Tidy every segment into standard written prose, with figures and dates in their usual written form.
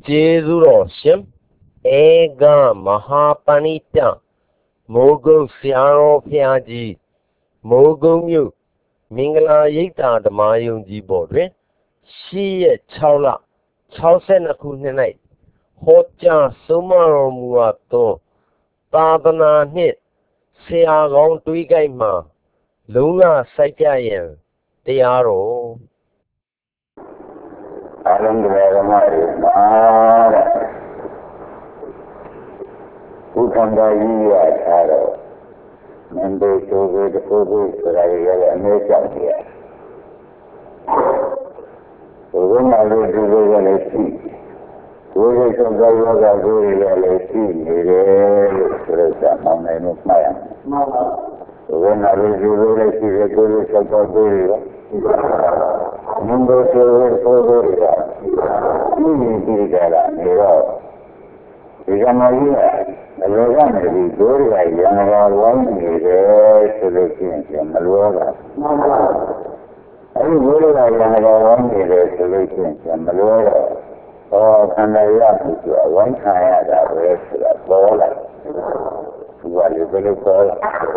Jesuroshim Ega Mahapanita Mogun Siaro Piaji Mogun Yu Mingala Yita the Mayung Jibodre She Chaula Chausen Akunai Hoja Sumaro Muato Tadana Nit Sia Long Tuigaima Luna Saipayan Tiaro Ukandaiya Mende Togo the Fogo Saraya America. When I will do the sea, we can go to the sea, on the Maya. When I will do the sea, the good is a good. Mundo Fogo, Legame Gloria y Yanagaway de selección Malvada. Hay Gloria y Yanagaway de selección Malvada. O Canada, one Canada, la bola. Igual de la bola.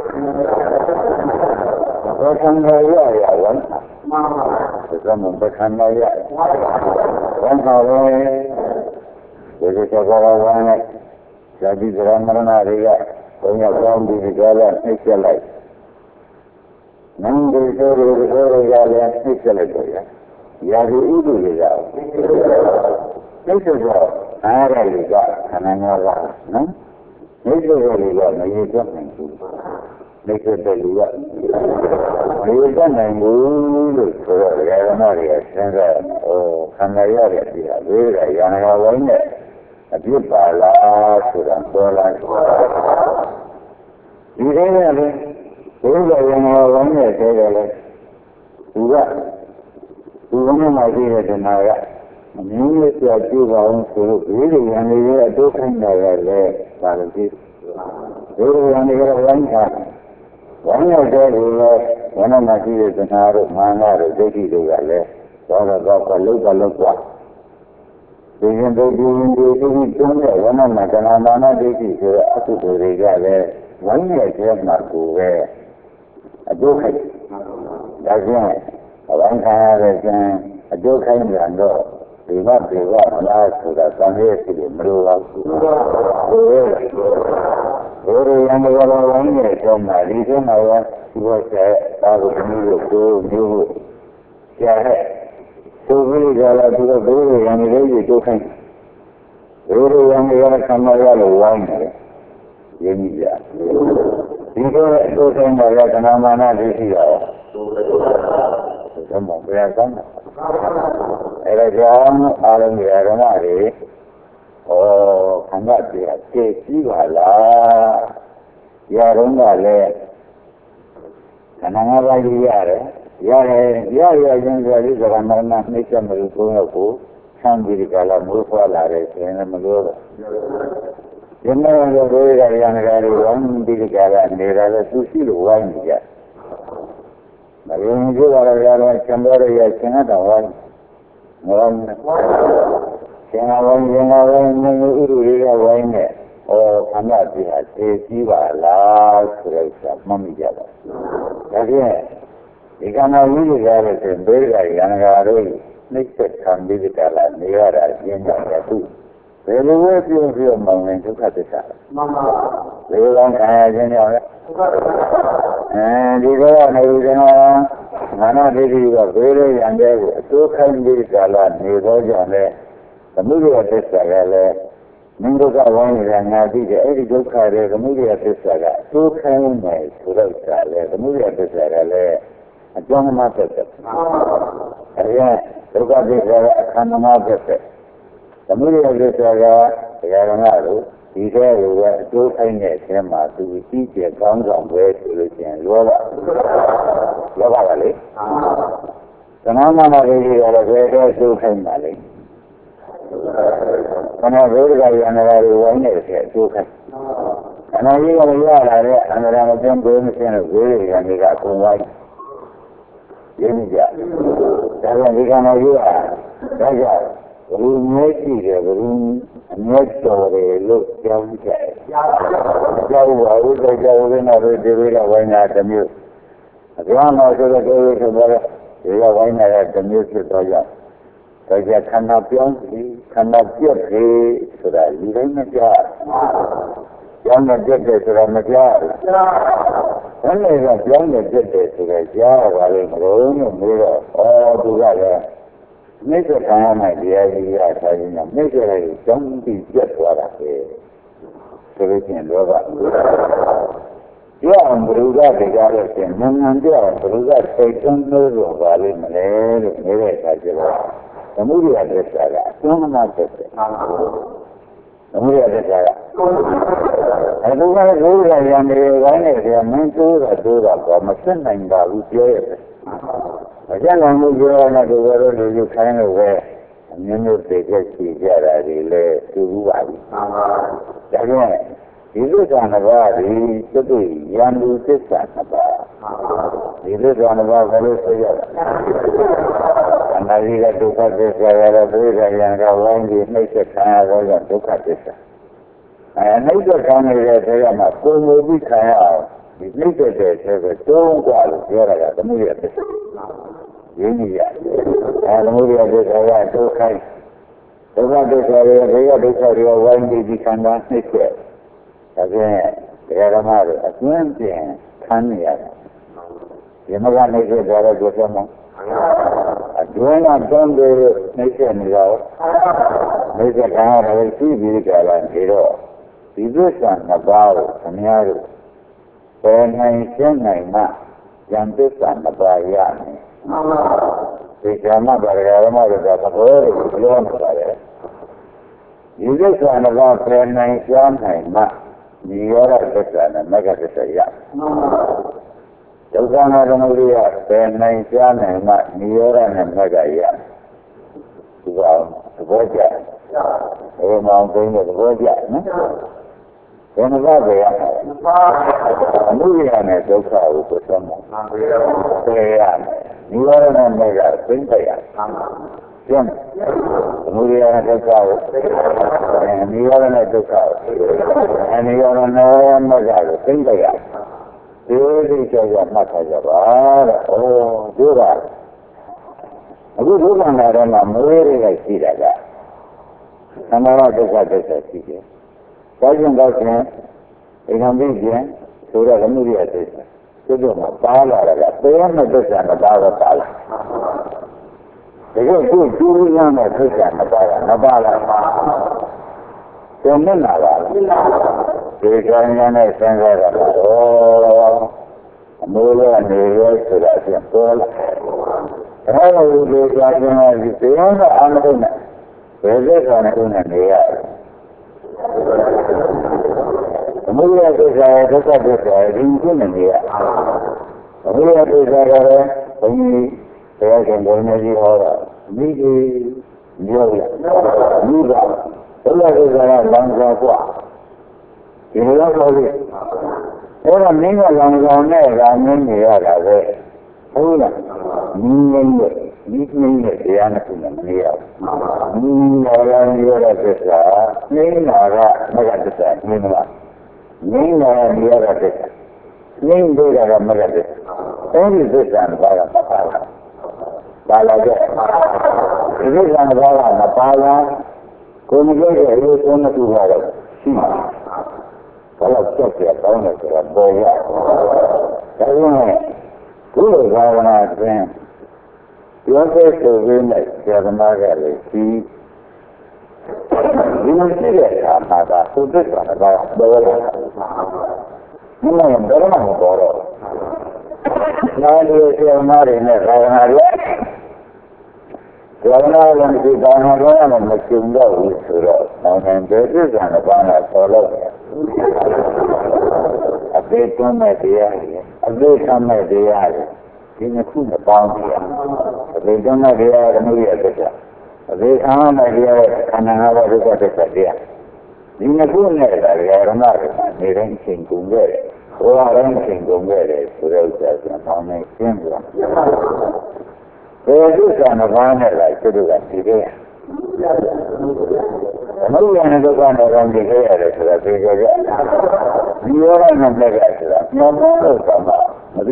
O Canada, ya, one. Estamos de Canada. One Canada. Desde que acababa Jadi drama riga, punya kaum di negara Israel. Nang negara Israel ya. Jadi itu juga. Itu juga ada juga karena orang, nah. Itu juga mereka mengikut. Mereka juga. Mereka mengikut. Kerana dia sekarang, karena dia beda yang lainnya. Abi bala sudah bola. Ini ni, juga yang awalnya saya juga masih ada naya. Ini siapa orang suruh ini yang dia tu kan naya le, kalau itu. Yang dia orang ada dulu, mana masih ada naruh mana ada jadi juga le. Kalau kuat. Dengan itu mana mana deki aku berikan le, mana siapa aku le, aduh kai, jadi orang kaya kan, aduh kai berando, lima malah sudah sampai sini meluap. Orang yang orang siapa di sana ya, siapa tahu ni siapa. Sobri jala juga dulu yang ini itu kan, dulu yang sama ya luang ini ya. Itu kan mereka kenal mana di sini ya. Semua berasal. Era jam alam biara mari. Oh, kangat dia keci bala. Ya rumah le. Kanangan lagi ya. Ya yang jadi zaman ni kan mereka sambil kalau musuh lari, ini mereka. Jangan orang yang lari orang di jalan ni rasa susi luar ni ya. Mereka juga orang cember ya cina tahu. Orang ni uru orang ni. Oh, anda dia siapa lah kerja memijak. Jadi Ikan ini juga berbeza yang harus nikmat kami di dalam negara yang itu. Lalu dia mungkin juga besar. Lalu orang kaya jenis di bawah negara mana dia juga berbeza yang itu kan di dalam negara yang kemudian besar le. Minggu kawan yang nanti jadi juga le kemudian besar. Itu kan sudah besar le kemudian besar le. Jangan macam tu. Ayah, terus dia kan macam tu. Kemudian dia sekarang ada, dia juga tu ini sama tu dia kangen bersulukan luar kali. Kenapa dia ada tu kan malik? Karena berada yang ada luarnya tu kan. Karena dia ada antara macam bersama yang dia kuat. Ini dia. Kalau kita nak jual, saja. လူမျိုးရှိတယ်ဘယ်သူအမျက်တော်တယ်လို့ပြောကြတယ်။ကြောက်ပါဦးကြောက်ကြဦးနဲ့တော့ဒီလိုကဝိုင်းတာတစ်မျိုးအကြောင်းတော့ဆိုတော့ဒီလိုဆိုတော့ဒီကဝိုင်းတာတစ်မျိုးဖြစ်တော့ကြောက်ဒါကြခန္ဓာပြောင်းစီခန္ဓာပြည့်ပြီဆိုတာလူတိုင်းမကြားကျောင်းနဲ့ပြည့်တယ်ဆိုတာမကြားဘူး။ဘယ်နဲ့ကကျောင်းနဲ့ပြည့်တယ်ဆိုတာကြားပါလေမလို့လို့တော့သူကလည်းမိစ္ဆာခံရမယ်တရားကြီးရထားရင်မိစ္ဆာရဲ့ကျောင်းပြီးပြတ်သွားတာပဲဆိုလို့ချင်းတော့ကပြောင်းဘုရားတရားလို့ရှင်နန်းနန်းပြောင်းဘုရားစိတ်သွင်းလို့ပါလိမ့်မလဲလို့နေတဲ့အခါကျတော့သမုဒိယသစ္စာကအသွမ်းမသက်တယ်သမုဒိယသစ္စာကအဲဒီကဘုရားရံနေတိုင်းနဲ့ဆရာမင်းတိုးတာကောမဆက်နိုင်ပါဘူးပြောရတယ်မဆက်နိုင်ဘူးပြောရတဲ့သူတို့လူခိုင်းလို့ပဲအမျိုးမျိုးသိချက်ရှိကြတာဒီလေသူ့ပါပြီဒါကြောင့်ဒီသစ္စာနှစ်ပါးဒီသတိယံလူသစ္စာနှစ်ပါးဒီသစ္စာနှစ်ပါးဘယ်လိုဆိုရလဲအနာဂိကဒုက္ခသစ္စာရတဲ့ပြိဿယံကဝိုင်းပြီးနှိမ့်ဆက်ခံရတော့ဒုက္ခသစ္စာနှိမ့်ဆက်ခံရတဲ့ဆေးကမှပုံမူပြီးခံရအောင်ဒီနှိမ့်ဆက်တဲ့ဆေးကတုံးกว่าလို့ပြောရတာသမုဒိယသစ္စာရင်းကြီးရသမုဒိယသစ္စာကဒုက္ခဒုက္ခသစ္စာရဲ့ဘေးကဒုက္ခတွေဝိုင်းပြီးခန္ဓာနှိမ့်ဆက်ဒါဖြင့်တရားဓမ္မတွေအကျဉ်းပြင်ခံနေရတယ်။ဒီမကနေကြတော့ကြွတ်မအတွင်းကတွန်းပြီးနှိမ့်ဆက်နေတော့နှိမ့်ဆက်ခံရတယ်ရှိပြီးကြလာနေတော့ဒီသစ္စာနှစ်ပါးကိုအများတို့ပယ်နိုင်ရှင်းနိုင်မှဉာဏ်သစ္စာနှစ်ပါးရမယ်။ဒီဓမ္မပါရဓမ္မတွေကသဘောကိုပြောနေပါတယ်။ဒီသစ္စာနှစ်ပါးပယ်နိုင်ရှင်းနိုင်မှဒီရောဓသစ္စာနဲ့မဂ္ဂသစ္စာရဒုက္ခနာသမုဒိယပယ်နိုင်ရှားနိုင်မှနိရောဓနဲ့မဂ္ဂရဒီကောင်သဘောကျဘယ်မှာဘယ်နဲ့သဘောကျနော်ဘယ်မှာပဲရအမှုရနဲ့ဒုက္ခကိုကိုယ်ဆုံးမှာပယ်ရမယ်နိရောဓနဲ့မဂ္ဂသိမ့်ရကျင်းသမုဒိယနဲ့ဒုက္ခကိုနိရောဓနဲ့ဒုက္ခကိုနိရောဓနဲ့မဂ္ဂကိုသိမ့်ရဒီလိုကြောက်ရမှတ်ထားကြပါတဲ့။တို့ကအခုဒုက္ခနာထဲမှာမွေးတွေကရှိတာကသံဃာဒုက္ခသစ္စာရှိတယ်။ကောင်းခြင်းကောင်းခြင်းအိမ်တော်ပြီးခြင်းဆိုတော့သမုဒိယသစ္စာသူတို့မှာပါလာတာကတရားနဲ့သစ္စာနဲ့ပါတော့ပါလာ။ဒီလိုသူ့ကျူးရမ်းတဲ့သစ္စာနဲ့ပါလာမပါလာပါကျန်နေတာပါဒီကံဉာဏ်နဲ့သင်္ခါရကတော့အမိုးလည်းနေရဲဆိုတာပြန်ပေါ်လာအဲလိုဒီကံဉာဏ်ဒီတရားနဲ့အာမရုံနဲ့ဘယ်လိုကံနဲ့နေရအမိုးရတဲ့ဆရာဒုက္ခသစ္စာဒီကုနဲ့နေရအမိုးရတဲ့ဆရာကလည်းဘုန်းကြီးတရားရှင်ဘုန်းကြီးဟောတာမိကြီးပြောရမိဘဘုရားကလမ်းစာกว่าဒီလိုဆိုလို့အဲ့တော့မင်းကလမ်းဆောင်နဲ့ရာမင်းနေရတာပဲဟုတ်လားမင်းနဲ့တရားနဲ့ခုနဲ့မနေရဘူးမင်းရောနေရတဲ့သစ္စာမင်းနာကမဂ္ဂသစ္စာမင်းကမင်းနာနေရတဲ့သစ္စာမင်းတို့ကမဂ္ဂသစ္စာအဲဒီသစ္စာကဘာကပါလာတဲ့ဒီသစ္စာကဘာကမပါလာကိုယ်မကြည့်တဲ့အရေးဆုံးတစ်ခုကတော့ရှိမှာဘယ်တော့ချက်ပြတောင်းတယ်ဆိုတာပေါ်ရဒါကြောင့်ဘုရားဘာဝနာတွင်ပြောတဲ့ဆိုရင်းနဲ့ဆရာသမားကလည်းဒီမရှိတဲ့အခါမှာသာသုတ္တဆိုတာကပေါ်လာတာဒီမှာဘယ်တော့မှပေါ်တော့နားလေဆရာသမားတွေနဲ့ဘာဝနာတွေဘာဝနာလည်းဒီဘာဝနာတော့မကျုံတော့ဘူးဆိုတော့နိုင်ငံဒေသကလည်းဘာသာဆော်လို့အပေတွန်းမဲ့တရားတွေအပေဆမ်းမဲ့တရားတွေဒီနှစ်ခုနဲ့ပေါင်းပြီးအပေတွန်းမဲ့တရားဓမ္မရသစ္စာအပေဆမ်းမဲ့တရားခန္ဓာ၅ပါးဒုက္ခသစ္စာတရားဒီနှစ်ခုနဲ့တရားဓမ္မတွေနေတိုင်းချိန်ကုန်ခဲ့တယ်ဘဝတိုင်းချိန်ကုန်ခဲ့တယ်ဆိုတဲ့ဥစ္စာကိုပေါင်းနေရှင်းပြဘယ်သစ္စာနှစ်ပါးနဲ့လဲသူတို့ကဒီတဲ့ Another one is the one around the hair, you are not negative. No more come up.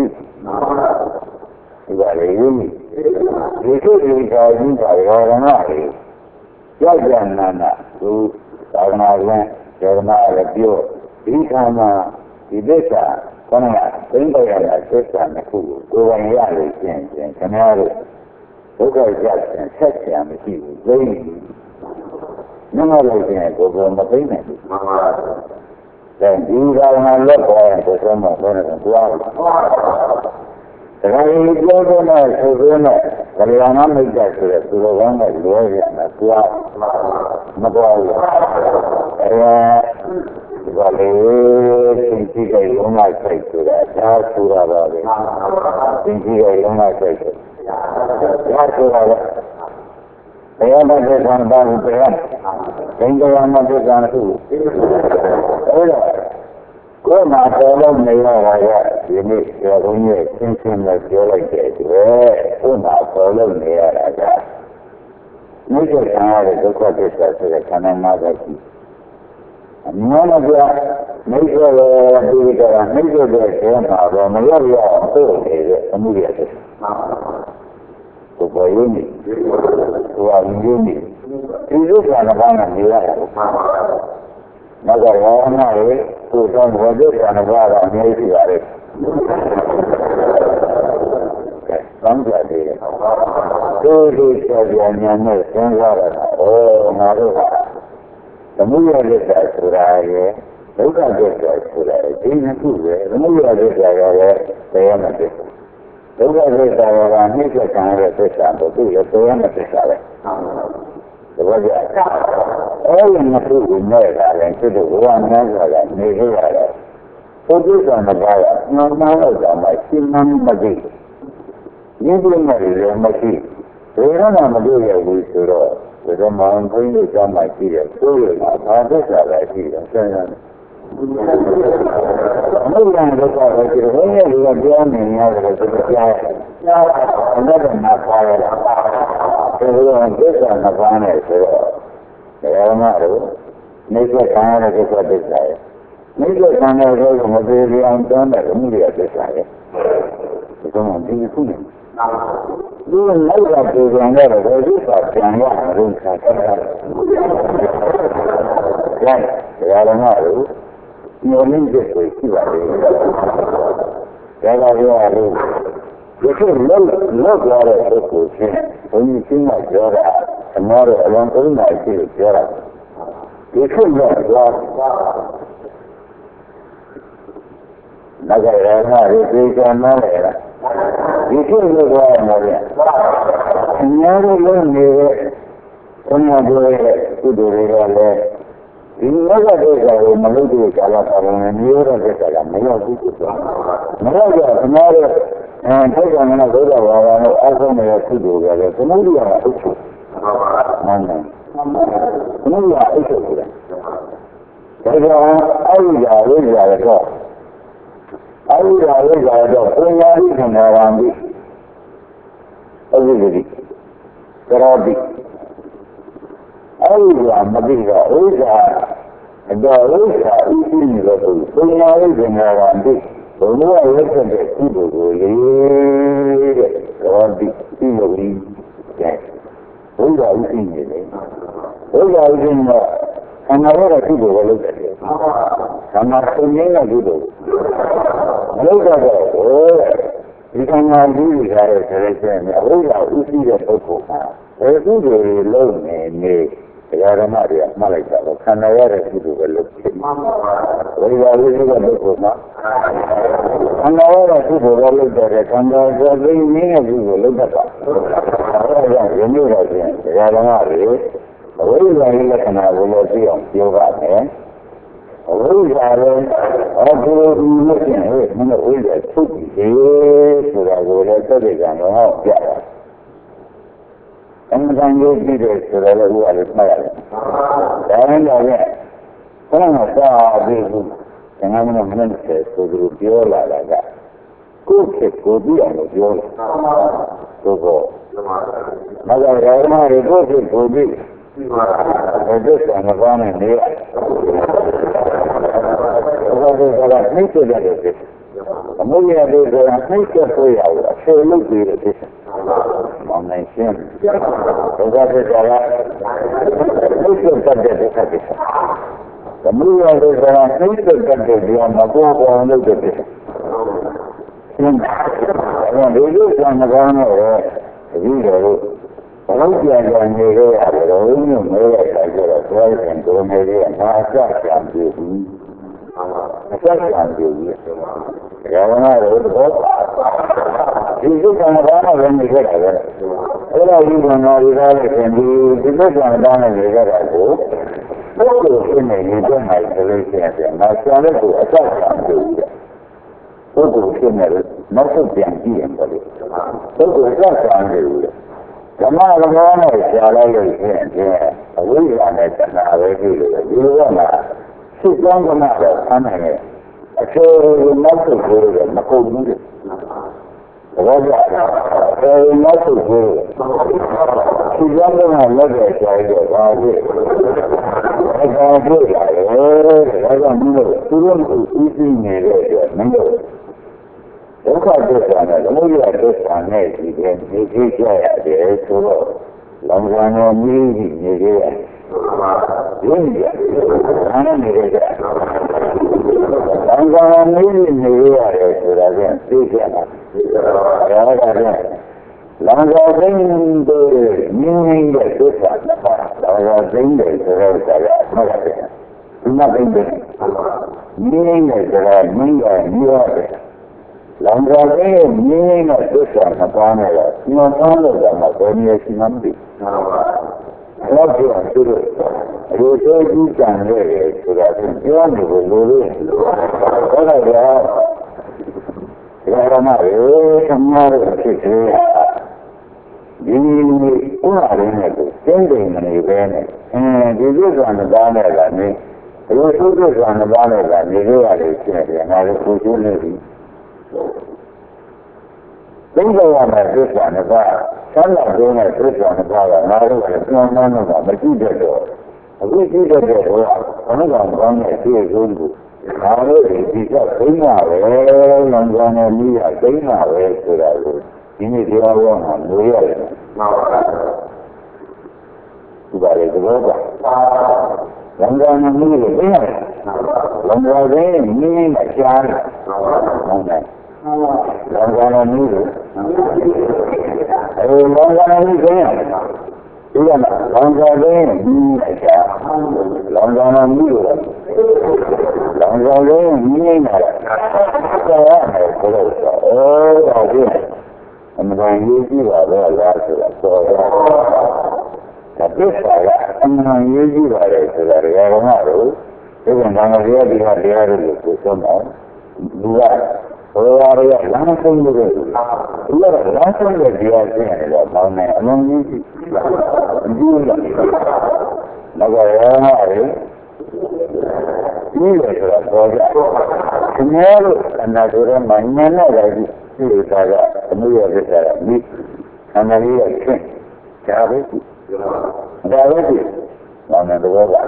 You are a unique. You could be guiding by your money. Nana, who are not a pure. Ikama, Ibeka, Konya, Tengaya, Sessan, who go on Yali, and Canary. Look at Jackson, Section, he was very. No other thing goes on the payment. Then you are not love and the sum of one and one. The very good one is so good, but I am not make that to the one that you are in the swap. Think you might take to that. That's who I love it. Think you might take it. That's who I love it. I am not just on about the end. Think I am not just on who. Go my fellow mayor, you need your own thinking that you're like that. Go my fellow mayor, I got. Make it hard to look at this as a kind of mother. None of that major major immediately. So for unit, who are unit. Is this one of one and the other? Mother, who don't want it and a bar on maybe at it. Some that day. Two days of the onion, oh, Maruha. The movie I did that to that, look at this guy to that. Even two, the movie I did that, they are not different. Look at this guy, I need to kind of fish out the two, they are not different. The way all in the food we made that and to the one measure that made it at it. So this on the bar, no matter that my human machine. You bring it in your machine. They don't have to do it with you all. With a man bring it on my feet, so you know, I just have that feet and turn on it. Maybe I'm just like you, when you are doing it, you have to do it. I'm never not fired up. So we don't get on the planet, they are not. Make a kind of a desire. Make a kind of a material on the immediate desire. You don't think it's good. You will never have to go on there, but you are saying, yeah, room right, they are not. You need this way, you are. You should look at it when you see my daughter, tomorrow along with my daughter. You should look at it. You should look at it. And never learn it. Come on, do it. You do it. You never do that with Maludu, and you don't get that. Tomorrow, and take on another one, also may have to do that. So maybe I have to. Maybe I have to. I will go. When around it. Everybody. Karabi. I will Madinga, and there is eating the food. When around it. So no, I listen to people who live around the people yes. Those are eating it. Those are eating another people who look at it. I'm not saying a people. Look at it. You cannot do that as a reason. Those are eating the people. There's no very low name. Maria, Malika, can I wear a people who look at it? We are living a look at and ahora sí se va a leer cuando yo vi niños digo lo que ahora ya yo miro bien ya la madre hoy la isla que nos evolución yo va hoy ya ahora no tiene no hoy ya tú y la evolución de ya no ya en cambio dice que la evolución es mala ya ¿cómo está bien? Tengamos mente sobre viola la gana. ¿Cómo se podía los viola? သို့တော့မကရာမတွေကိုဖြစ်ကိုပြီးဒီကံကောင်းနေတယ်ဘုရားကနှိမ့်တဲ့တယ်ဖြစ်အမှုရတဲ့ကနှိမ့်တဲ့ကိုရအောင်အဆွေလုပ်ပြီးတယ်ဖြစ်မောင်နိုင်ရှင်းဘုရားကနှိမ့်တဲ့တဲ့ဖြစ်အမှုရတဲ့ကနှိမ့်တဲ့ဒီမှာပေါ်ပေါ်လုပ်တဲ့ဖြစ်ရှင်းတယ်ဒီလိုကံကောင်းတော့ဒီလိုဘုရားပြန်နေရရတယ်တော့ဘုရားမဲရတာကြတော့ဘုရားရှင်ကိုနေရမှာအစကံပြည့်အစကံပြည့်ရောင်းရတော့ဒီကံကောင်းတော့လည်းနေခဲ့တယ်အဲ့ဒါဒီကံတော်တွေကလည်းဒီကံကောင်းတဲ့နေခဲ့တာကိုဘုရားရှင်နေနေတဲ့နိုင်ဆိုလို့ရှိရင်ငါဆရာလည်းကိုအစကံပြည့်ဘုရားရှင်နေနောက်ဆုံးပြန်ကြည့်ရင်ပေါ့လေဘုရားအစကံပြည့်ဓမ္မကဘောနဲ့ရှားလိုက်လို့ရှိရင်အဝိဇ္ဇာနဲ့တဏှာပဲကြည့်လို့ဒီလိုကမှစိတ်ကောင်းကမှတော့ဆန်းနိုင်တယ်အချိုးနောက်ဆုံးကိုလည်းမကုန်ဘူးတဲ့ဘောကနောက်ဆုံးကိုစိတ်ကောင်းကမှလက်ရချားတော့ဘာဖြစ်ဒါကတွေ့ရတယ်ဒါကမလို့သူတို့ကိုဥသိနေတဲ့အတွက်မလို့ဒုက္ခဒုက္ခနဲ့သမုဒယဒုက္ခနဲ့ဒီကနေကြကြရတယ်ဆိုတော့လောင်စာနဲ့မြည်ပြီးနေကြရတယ်။ရင်းကြ။အားနဲ့နေကြတယ်။လောင်စာနဲ့မြည်ပြီးနေရတယ်ဆိုတာကသိကြတာ။ဒါကလည်းလောင်စာသိတဲ့မြင်းနေတဲ့ဒုက္ခလောင်စာသိတဲ့ဆိုတော့ကမှတ်ရတယ်။ဒီမှာသိတဲ့မြင်းနေတဲ့ဆိုတာမြင်းကမြည်ရတယ်လောင်စာလေးမြင်းနဲ့ဒုက္ခမကောင်းတော့ဒီမှာကောင်းလို့တော့ဘယ်နည်းရှိမှမသိဘူး။ဘာဖြစ်လို့သူတို့အရိုးကျန်ခဲ့တယ်ဆိုတာကိုပြောနေလို့လို့ဟုတ်တယ်ဗျာ။ဒါကမှရေသမားတို့ဖြစ်သေးဒီဥပါရင်းနဲ့ကိုကျင်းတယ်မနေပဲနဲ့ဒီဒုက္ခမကောင်းတဲ့ကနေဒီဒုက္ခမကောင်းတဲ့ကနေရတယ်ဖြစ်တယ်ငါတို့ကိုကျိုးနေပြီသိကြရမယ်သစ္စာနှစ်ပါးဆန်းလာတဲ့သစ္စာနှစ်ပါးကငါတို့ကပြန်မှန်းတော့မကြည့်တတ်တော့အခုကြည့်တတ်တဲ့ဘုရားဘုရားကောင်းတဲ့အဖြစ်ဆုံးကိုငါတို့ဒီကသိမှာပဲလမ်းကြောင်းနဲ့မိရသိမှာပဲဆိုတာကိုဒီနေ့တရားဟောမှာလို့ရတယ်မှန်ပါပါဒီပါလေသဘောပါလမ်းကြောင်းနဲ့မိရသိရတယ်လမ်းကြောင်းနဲ့မိနဲ့ကြားတယ်ဟုတ်တယ်လောကနာမီးလို့လောကနာမီးကျင်းရတယ်ဒီကနေ့လောကလေးဒီအချာလောကနာမီးလို့လောကလေးမြင်းနေတာဆက်ရတယ်ဆိုတော့ဒါကြည့်အမှန်တန်ရေးကြည့်ပါတော့လားဆိုတာဆိုတော့ဒါပြစ်ပါကအမှန်ရေးကြည့်ပါလေဆိုတာရရမှာတော့ဒီကနေ့ငါရဒီဟာတရားလို့ကိုဆုံးတော့လူကဘုရားရလမ်းဆုံးလို့ဒီကလမ်းဆုံးတဲ့တရားကျင့်ရတယ်တော့ပေါင်းနေအလုံးကြီးရှိဒီလိုလည်းရောမှာလေဒီလိုဆိုတော့ခင်ဗျားတို့အနာတို့ရဲ့မဉ္ဇဉ်နဲ့လည်းဒီလိုကအမှုရဖြစ်တာမိအနာလေးရဲ့ချင်းဒါပဲဒါပဲဒီဘာနဲ့တော့ပါ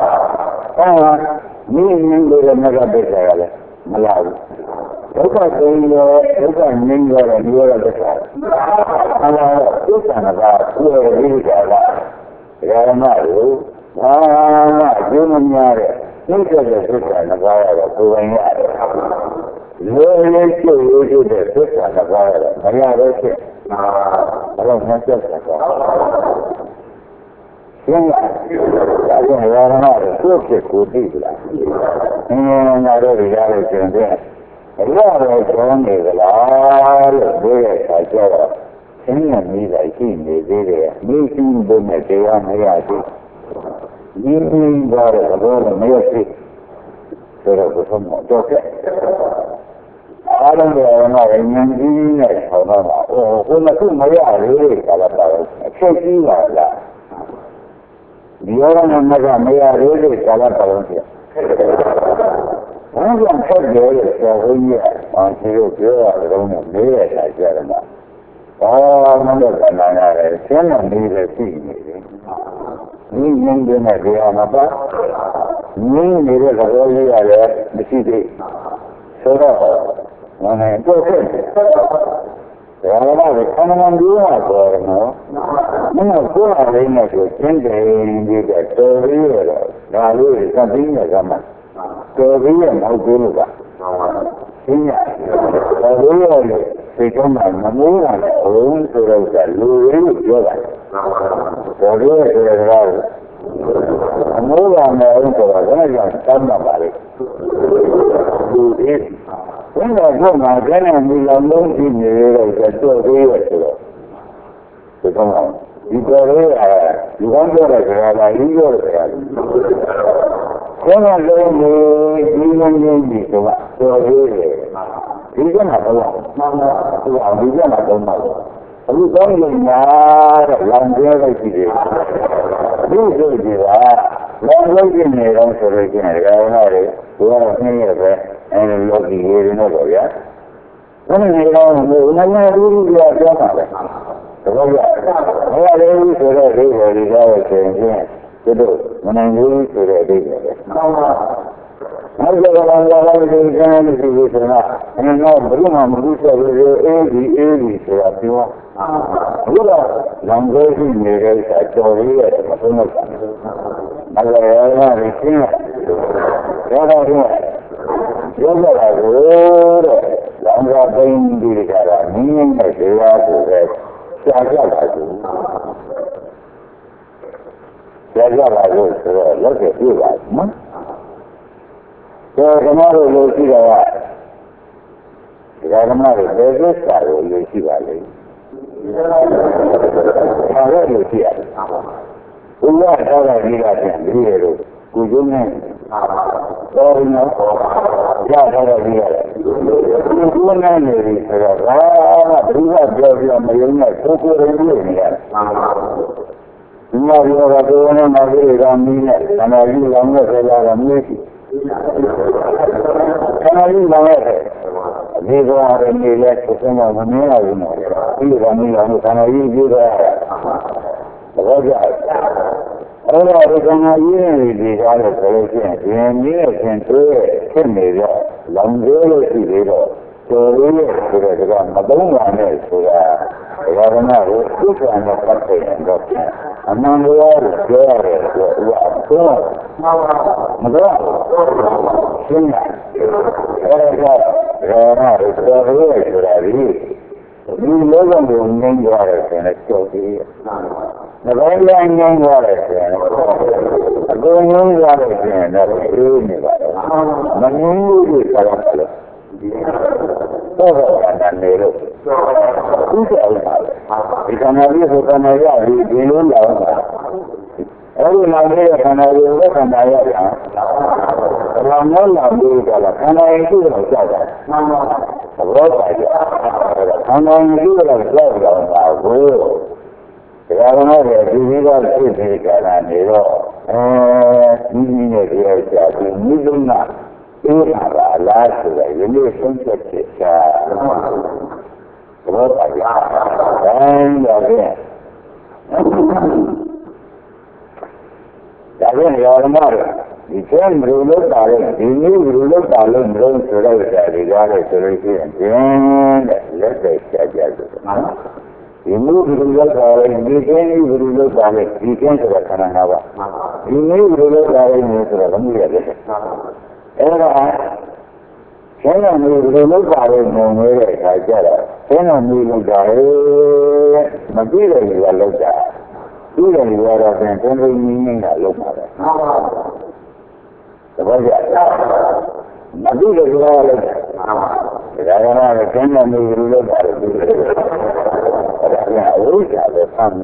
မိငင်းလို့လည်းမကပြကြရလဲမလာဘူးဒုက္ခသိရောဒုက္ခငြိမ်းရောဒီရောဒုက္ခအလားဒုက္ခနာကကိုယ်ရည်ကြလားဓမ္မကိုဘာမှအကျိုးမများတဲ့သိတဲ့ဒုက္ခနာကရတော့ကိုယ်ပိုင်ရတယ်လိုရည်ကျိုးရည်တဲ့ဒုက္ခနာကရတော့မရတော့ဖြစ်ဘာလို့မဆက်တာကောရှင်းလားဒါကြောင့်ရောနာတော့ကိုယ်ဖြစ်ကိုသိလားငါတို့ရရကျင်တဲ့အရာတော်ကောင်းနေကြလားလို့ပြောတဲ့အခါကျတော့သင်ရမိလိုက်ရှိနေသေးတယ်မိရှိဖို့နဲ့တရားမရသေးဒီနည်းပါတဲ့ဘောလည်းမရသေးဆိုတော့ဘုရားတော့ကဲအားလုံးရောနာဉာဏ်ကြီးနဲ့ဆောင်းတော့ဟိုနှစ်ခုမရသေးကလည်းတော့အချက်ကြီးပါလားဒီရောနာကမရသေးကလည်းတော့ပြဘုရားဆက်တယ်ဆိုဘုန်းကြီးအောင်ရှိလို့ပြောရတယ်တော့မေးရတာကြတယ်မှာမလို့ကနာရတယ်ဆင်းရဲနေတယ်ရှိနေတယ်ဒီငင်းတဲ့တရားမှာပါငင်းနေတဲ့သဘောလေးရတယ်မရှိသေးဆိုတော့မနဲ့တော့ဖြစ်ဒါမှမဟုတ်ခန္ဓာမျိုးမှာပေါ်တယ်နော်မင်းကကိုယ်အရင်းနဲ့ကိုသင်တယ်ဒီကတော်ပြီးရတော့ဒါလေးကသိနေကြမှာတော်ပြီးရမဟုတ်ဘူးလို့ပါသိညာတော်ပြီးရလို့စိတ်ထဲမှာမမိုးတာနဲ့အလုံးဆိုတော့ကလူရင်းလို့ပြောတာတော်ပြီးရတဲ့ကောင်အမိုးကနဲ့အလုံးဆိုတော့လည်းကြောင့်တတ်မှာပါလေလူရင်းဘယ်တော့မှကျန်တဲ့လူလုံးလုံးကြည့်နေရတော့တော်ပြီးရဆိုတော့ဒီကောင်ဒီတော်လေးဒီကောင်းပြောတဲ့ကြာလာကြီးပြောတဲ့ကြာလာကျန်တဲ့လုံးကြီးဒီလုံးကြီးဆိုတော့တော်ပြီးရဒီကနေ့တော့မှန်ပါသူအောင်ဒီကနေ့တော့မှအခုကောင်းလို့များတဲ့လမ်းကျဲလိုက်ကြည့်တယ်ဒီလိုကြည့်တာလမ်းလုံးကြီးနေတော့ဆိုလို့ရှိရင်ဒါကလည်းသူကတော့နှင်းရပဲအဲဒီလောကီရေးနေတော့ဗျာဘယ်နဲ့တော့ဘယ်နဲ့ရူးရပြောမှာလဲတော့ဗျာဘယ်လိုလဲဆိုတော့ဒီလိုဒီတော့ဆိုရင်ဒီတို့မနိုင်ဘူးဆိုတဲ့အိဗယ်ပဲမှန်ပါနောက်ကြတော့လာလာဒီကနေ့ဒီလိုဆိုတာအဲ့တော့ဘုရားမလို့ဆိုလို့အေးဒီဆိုတာပြောဘုရားလမ်းကြီးရှိနေတဲ့စာတော်လေးရဲ့မဆုံးတော့မလာရရရှင်းတော့တော့ပြောကြတာကိုတဲ့လမ်းကတိုင်းဒီကရာနင်းနေတဲ့တရားကိုပဲရှားကြတာကိုရှားကြတာကိုဆိုတော့လက်ရပြပါနော်ဓမ္မတို့လို့ရှိတော့ဓမ္မတို့ဘယ်လိုစာကိုလို့ရှိပါလဲ။ဘာလို့ရှိရလဲ။ဘုရားတော်တော်ကြီးကပြန်ပြီးရတော့ကိုကျုံးနဲ့တော်ရင်တော့ရတော်ကြီးရတယ်။ကိုကျုံးနဲ့နေပြီးဆိုတော့ဘာမှဘုရားပြောပြမယုံနဲ့ကိုကိုရင်းနေရတယ်။ဒီမှာပြောတာကိုယ်နဲ့မပြေကမီးနဲ့ခန္ဓာကြီးလောင်းနဲ့ဆက်လာတာမျိုးရှိခန္ဓာကြီးလောင်းရဲ့ဒီကောရနေလဲသုံးမမနေရဘူးနော်ဒီကနေ့လောင်းခန္ဓာကြီးပြေးတော့ဘောကြအဲ့တော့ဒီခန္ဓာကြီးနေဒီကားလို့ဆိုလို့ရှိရင်ဒီနည်းနဲ့ရှင်တွေးဖြစ်နေတော့လောင်းသေးလို့ရှိသေးတော့တော်ရင်းဆိုတဲ့ကမသုံးပါနဲ့ဆိုတာဓမ္မကိုသူ့ကံနဲ့ပတ်သက်ရင်တော့အမှန်တရားကိုပြောရတယ်ဆိုတော့သူကပြောမတော့ရှင်းတယ်အဲ့ဒါကတော်ရင်းဆိုတာဒီလောကကိုငြိမ်းသွားတယ်ဆိုရင်ကြောက်သေးတယ်။ဒါပဲလည်းငြိမ်းသွားတယ်ဆိုရင်အကုန်ငြိမ်းသွားတယ်ဆိုရင်တော့အေးနေပါတယ်။မငြိမ်းဘူးဆိုတာကလည်းတော့ကနေလို့ဥစ္စာဥစ္စာဒီခန္ဓာကြီးဆိုခန္ဓာရပြီးဒီလိုလာတာအဲ့ဒီလာတဲ့ခန္ဓာကိုယ်ခန္ဓာရတာဘာမှမလာဘူးကလားခန္ဓာရဲ့သူ့ကိုကြောက်တာမှန်ပါဘောပါကြခန္ဓာရဲ့သူ့ကိုကြောက်တာပါဘူးဒါကလည်းဒီလိုကဖြစ်နေကြတာနေတော့ဒီနဲ့ပြောကြတယ်မိလုံးနာအေးပါလားဆိုရယ်ဒီဆုံးဖြတ်ချက်ချာဘောပါကြတိုင်းတော့ဖြင့်ဒါပြန်ရောဓမ္မတို့ဒီကျမ်းမလို့လောက်တာလေဒီနည်းမလို့လောက်တာလို့မလို့ဆိုတော့ဒါတွေကြားတယ်ဆိုလို့ရှိရင်ကျင်းတဲ့လက်တွေချကြတယ်ဒီနည်းမလို့လောက်တာလေဒီကျင်းကြီးမလို့လောက်တာလေဒီကျင်းဆိုတာခန္ဓာ၅ပါးဒီနည်းမလို့လောက်တာလေဆိုတော့မမြင်ရတယ်အဲ့ဒါကျင်းတော်မူလို့လောက်တာလေငုံနေတဲ့အခါကျတော့ကျင်းတော်မူလောက်တာလေမကြည့်တယ်ကလောက်တာဒီလိုမျိုးတော့ပြန်သုံးလို့နည်းနေတာလောက်ပါပဲသဘောကျမကြည့်လို့ပြောလိုက်ဒါကလည်းကျင်းတော်မူလို့လောက်တာလေဒီလိုအဲ့ဒါကအဝိဇ္ဇာပဲဆမ်း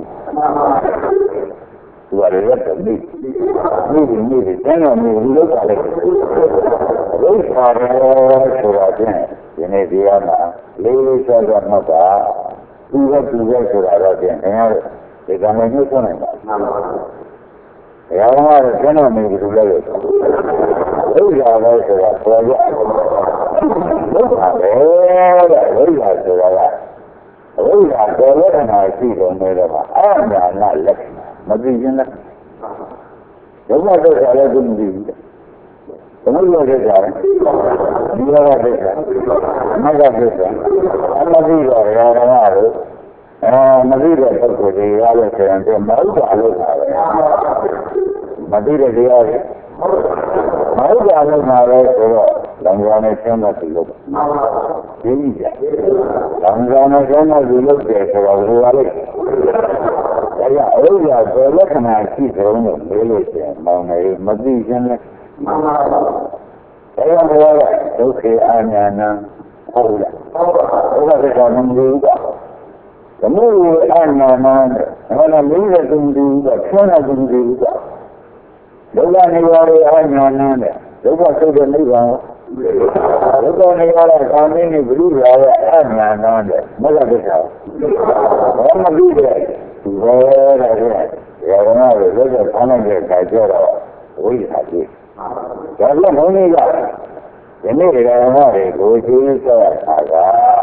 သူကလည်းတော့ဒီကျင်းတော်မူလို့လောက်တာလေဝိဇ္ဇာပဲဆိုတာချင်းဒီနေ့ဒီရမှာလေးလေးစားစားမှတ်ပါသူကဆိုတာတော့ချင်းခင်ဗျားဒီကံနဲ့ညှို့ဆုံးနိုင်ပါမှန်ပါဘူး။ဘုရားကတော့ကျန်တော်မူဘူးလို့ပြောတယ်။ဘုရားပဲဆိုတာပေါ်ရ။ဘုရားပဲတဲ့ဘုရားဆိုတာကဝိဇ္ဇာတော်လက္ခဏာရှိတော်မူတော့အညာနာလက္ခဏာမသိခြင်းလက္ခဏာဒုက္ခဒုက္ခလည်းသူမသိဘူးသမုဒ္ဒရာဒုက္ခဒီလိုဒုက္ခမဂ္ဂဒုက္ခအမသိတော့ရာဂနာလို့မသိတဲ့ပုဂ္ဂိုလ်တွေရလို့ဆိုရင်မဟုတ်ပါလို့ပါပဲမသိတဲ့တရားတွေမဟုတ်ပါလို့ပါပဲဆိုတော့လမ်းကြောင်းနဲ့ဆင်းသက်ပြီးလို့သိကြလမ်းကြောင်းနဲ့ဆင်းသက်ပြီးလို့တယ်ဆိုတော့ဘယ်လိုလဲဒါကြောင့်အရိယာဘယ်လက္ခဏာရှိကြုံလို့မေးလို့ရှိရင်မောင်နေမသိခြင်းနဲ့ဒါကြောင့်ဘုရားကဒုက္ခအာညာဏဟုတ်လားဟုတ်ပါဘူးဒါကလည်းမလို့ပါသမုဒ္ဒရာအာညာဏဟောလာမင်းရဲ့သူတူကဆင်းရဲသူတူကဒုက္ခနိဗ္ဗာန်အာညာဏတဲ့ဒုက္ခဆုတ်တဲ့နိဗ္ဗာန်ဒုက္ခနိဗ္ဗာန်ကာမင်းနဲ့ဘုရားရဲ့အာညာဏတဲ့မဂ္ဂဒုက္ခဘာမှမပြီးတဲ့ဒီဘောတဲ့ရဟန်းတွေလက်ဆက်ဆောင်းတဲ့ခါကျတော့ဝိသတိဒါကြောင့်ဘုန်းကြီးကဒီနေ့ရဟန်းတွေကိုရှင်းဆောက်တာက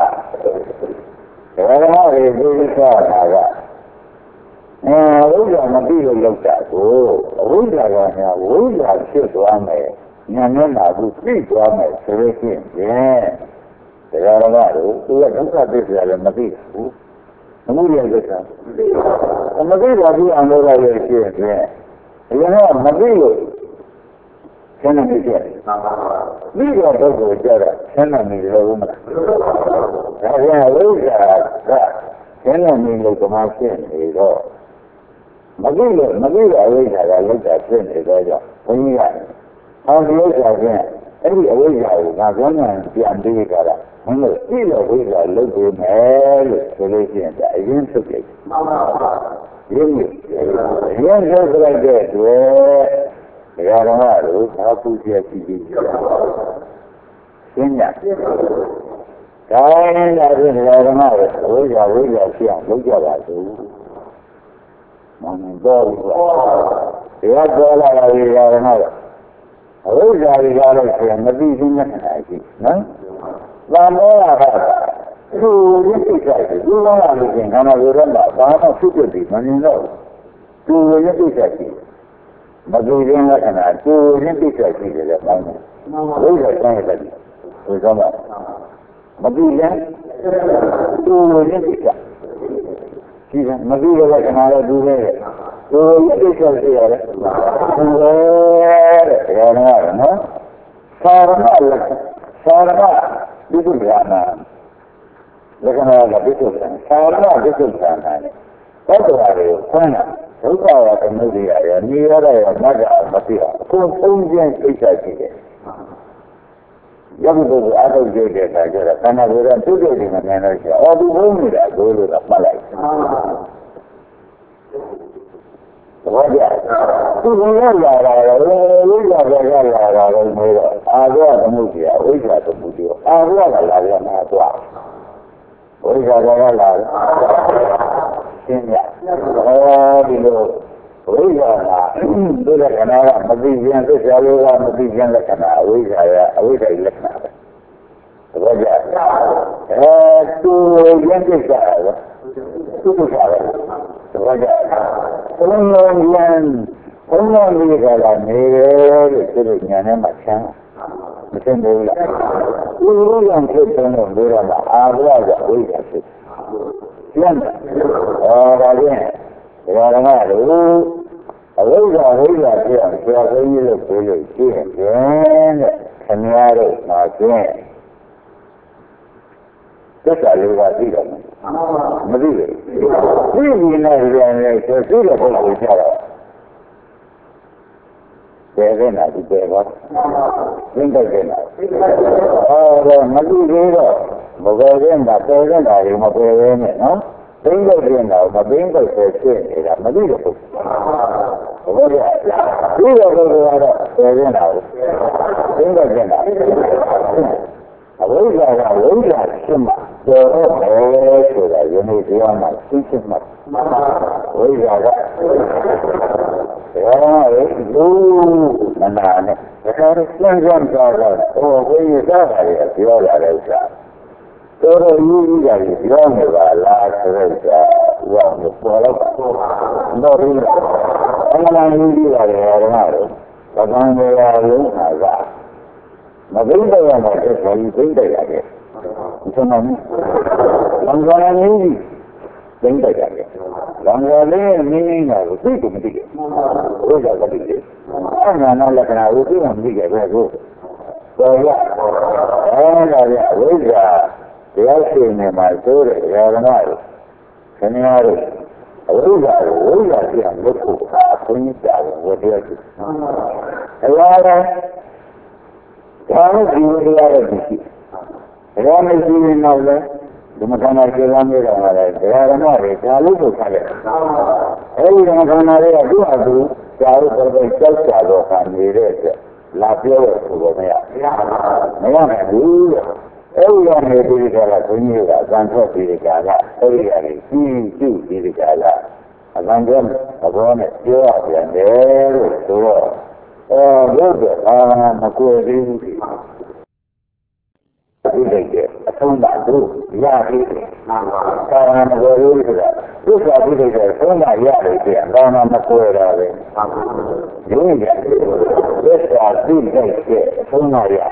ရဟန်းတွေကိုရှင်းဆောက်တာကဝိဇ္ဇာမပြီးလို့လောက်တာကိုအဝိဇ္ဇာကညာဝိဇ္ဇာဖြစ်သွားမယ်ဉာဏ်နဲ့လာဘူးသိသွားမယ်ဆိုလို့ရှိရင်တရားတော်ကတော့သူကဒုက္ခသစ္စာလည်းမသိဘူးအမှုရတဲ့ကမသိတာပြီးအောင်လုပ်ရရဲ့ရှိရင်အရင်ကမသိလို့ဆင်းနေကြတယ်ပြီးတော့ဘုရားကြတာဆင်းနေတယ်လို့မလားဒါပြန်ဝိဇ္ဇာကဆင်းနေလို့ကမှဖြစ်နေတော့မသိလို့အဝိဇ္ဇာကလောက်တာဖြစ်နေတော့ကြောင့်ဘုန်းကြီးကအောင်ဒီဥစ္စာဖြင့်အဲ့ဒီအဝိဇ္ဇာကိုငါပြောမှပြန်ပြီးကြတာမင်းတို့သိလို့ဝိဇ္ဇာလုပ်နေမယ်လို့ဆိုလို့ရှိရင်ဒါအရင်ထုတ်လိုက်မှန်ပါပါရင်းရင်းထုတ်လိုက်တဲ့အတွက်ဘုရားတော်တို့ဘာပူဇော်ကြည့်ပြီးရှင်းညဒါနဲ့ဒါဖြင့်ဘုရားတော်တို့ဝိဇ္ဇာဖြစ်အောင်လုပ်ကြပါစို့မင်းတို့ဘုရားတော်လာပါဘုရားတော်အဝိဇ္ဇာတွေကားလို့ဆိုရင်မသိဘူးနဲ့ခဏရှိနော်။သာမောဟကသူရင်းသိကြတယ်။ဒီလိုလာလို့ရှင်ခန္ဓာကိုယ်ထဲမှာဘာမှဖြစ်ဖြစ်ပြီးမမြင်တော့ဘူး။သူရင်းသိကြတယ်။မသိခြင်းလက္ခဏာသူရင်းသိကြရှိတယ်လေ။ဘာလို့အဝိဇ္ဇာတိုင်းရတယ်။ဒီကမှာမသိရင်သူရင်းသိကြရှိတယ်မသိတဲ့လက္ခဏာလည်းသူပဲသူရင်းသိကြရှိရတယ်။သူပဲတဲ့။ဒါကနော်။သာရမလက္ခဏာသာရမဒီကုရနာလက္ခဏာကဒီကုရနာသာရမဒီကုရနာနဲ့ဘုရားတွေကိုခွန်းတာဒုက္ခဝသမုဒိယရနိရောဓရမဂ္ဂမတိယအခုသုံးခြင်းသိချရှိတယ်ယခုတို့အားထုတ်ကြတဲ့အခါကျတော့ခန္ဓာကိုယ်ကတုတ်တုတ်နေမှန်းလို့ရှိရင်သူဘုံနေတာဒိုးလို့ကမှတ်လိုက်ဘာကြသူဘုံရလာတာဝိဇ္ဇာကလာတာလို့မျိုးတော့အာရောသမုဒိယဝိဇ္ဇာသမုဒိယအာရောကလာရမှာတော့ဝိဇ္ဇာကလာရှင်းရဒီလိုဝိဇ္ဇာကဒီလက္ခဏာကမသိခြင်းသစ္စာလေးကမသိခြင်းလက္ခဏာအဝိဇ္ဇာကအဝိဇ္ဇာလက္ခဏာပဲဘာကြသူရင်းသစ္စာပဲသူသစ္စာပဲဘာကြဘုံလုံးရန်ဘုံလုံးလေးကလည်းနေတယ်လို့သူတို့ညာထဲမှာချမ်းမသိဘူးလားဒီလိုရန်ဖြစ်တဲ့လို့ပြောတာအာရောကဝိဇ္ဇာဖြစ်ကျန်တယ်ဒါဖြင့်ဘုရားတော်တို့အဝိဇ္ဇာဖြစ်အောင်ဆရာဘုန်းကြီးတို့ပြောလို့ရှိရင်ခင်ဗျားတို့မှာကျင်းသစ္စာလေးပါးသိတယ်မသိဘူးသိရင်လည်းပြန်လေဆိုသိတဲ့ပုဂ္ဂိုလ်ကြတော့ဘယ်နဲ့ဒီဘယ်ပါသင်္ကြန်နဲ့တော့မသိသေးတော့ဘယ်နဲ့တာပေါ်နေတာတွေမပေါ်ရဲနဲ့နော်သိတဲ့ပြင်တော့မသိတဲ့ဆိုဖြစ်နေတာမသိတဲ့ပုဂ္ဂိုလ်ဟုတ်ကဲ့ဒီလိုပုဂ္ဂိုလ်ကတော့ပေါ်နေတာသိတဲ့ပြင်တာအဝိဇ္ဇာကဝိဇ္ဇာဖြစ်မှာတော်တော့ဆိုတာယနေ့ပြောမှာသိချင်မှာဝိဇ္ဇာကလူမနာနဲ့ဒါကြတော့စံကြံကြတော့ဝိဇ္ဇာကလည်းပြောလာတဲ့ဥစ္စာတော်ယူကြပြီပြောနေပါလားဆိုတော့ရောက်နေပေါ်တော့တော့ဒီအမှန်တန်ယူကြရတယ်ဓမ္မတို့ပကံတွေလုံးဟာကမသိတဲ့ရမှာတက်ဆိုပြီးသိတဲ့ရတယ်ဒီမှာဘင်္ဂလာနည်းသိတဲ့ရတယ်ဘင်္ဂလာလေးနည်းနေတာကိုသိကိုမသိဘူးဥစ္စာကတိလေအမှန်တော့လက္ခဏာကိုသိမှမသိကြပဲကိုတော်ရအဲ့ဒါကဝိဇ္ဇာတရားရှိနေမှာဆိုတဲ့ဓမ္မတို့ခင်ဗျားတို့အဝိဇ္ဇာကိုဝိဇ္ဇာရှိအောင်လုပ်ဖို့အခွင့်အရေးဝတ္တရားရှိအလားတူဒါလည်းဒီဝတ္တရားရဲ့ရှိဒါမရှိရင်တော့လေဒီမခန္ဓာကျေးဇူးများတာလည်းဓမ္မတွေဒါလို့ဆိုထားတယ်အဲဒီဓမ္မခန္ဓာတွေကသူ့အတူကြာလို့ဆိုတော့ကြောက်ကြတော့ခံနေတဲ့အတွက်လာပြောရဆိုတော့မရနိုင်ဘူးတဲ့အဲဒီကနေဒီကလာဘုန်းကြီးကအံထွက်ပြီးဒီကလာအဲဒီကနေကြီးကျူးပြီးဒီကလာအံပြောသဘောနဲ့ပြောရပြန်တယ်လို့ဆိုတော့ဘုရားမကိုယ်သေးဘူးဒီလိုကအဆုံးတာတို့ရပြီ။ကာမမကိုယ်လို့ဆိုတာသူ့စာပြီးတဲ့ဆုံးတာရတယ်ပြန်ကာမမကိုယ်တာပဲ။ဒီလိုသစ္စာသိတဲ့ဆုံးတာရ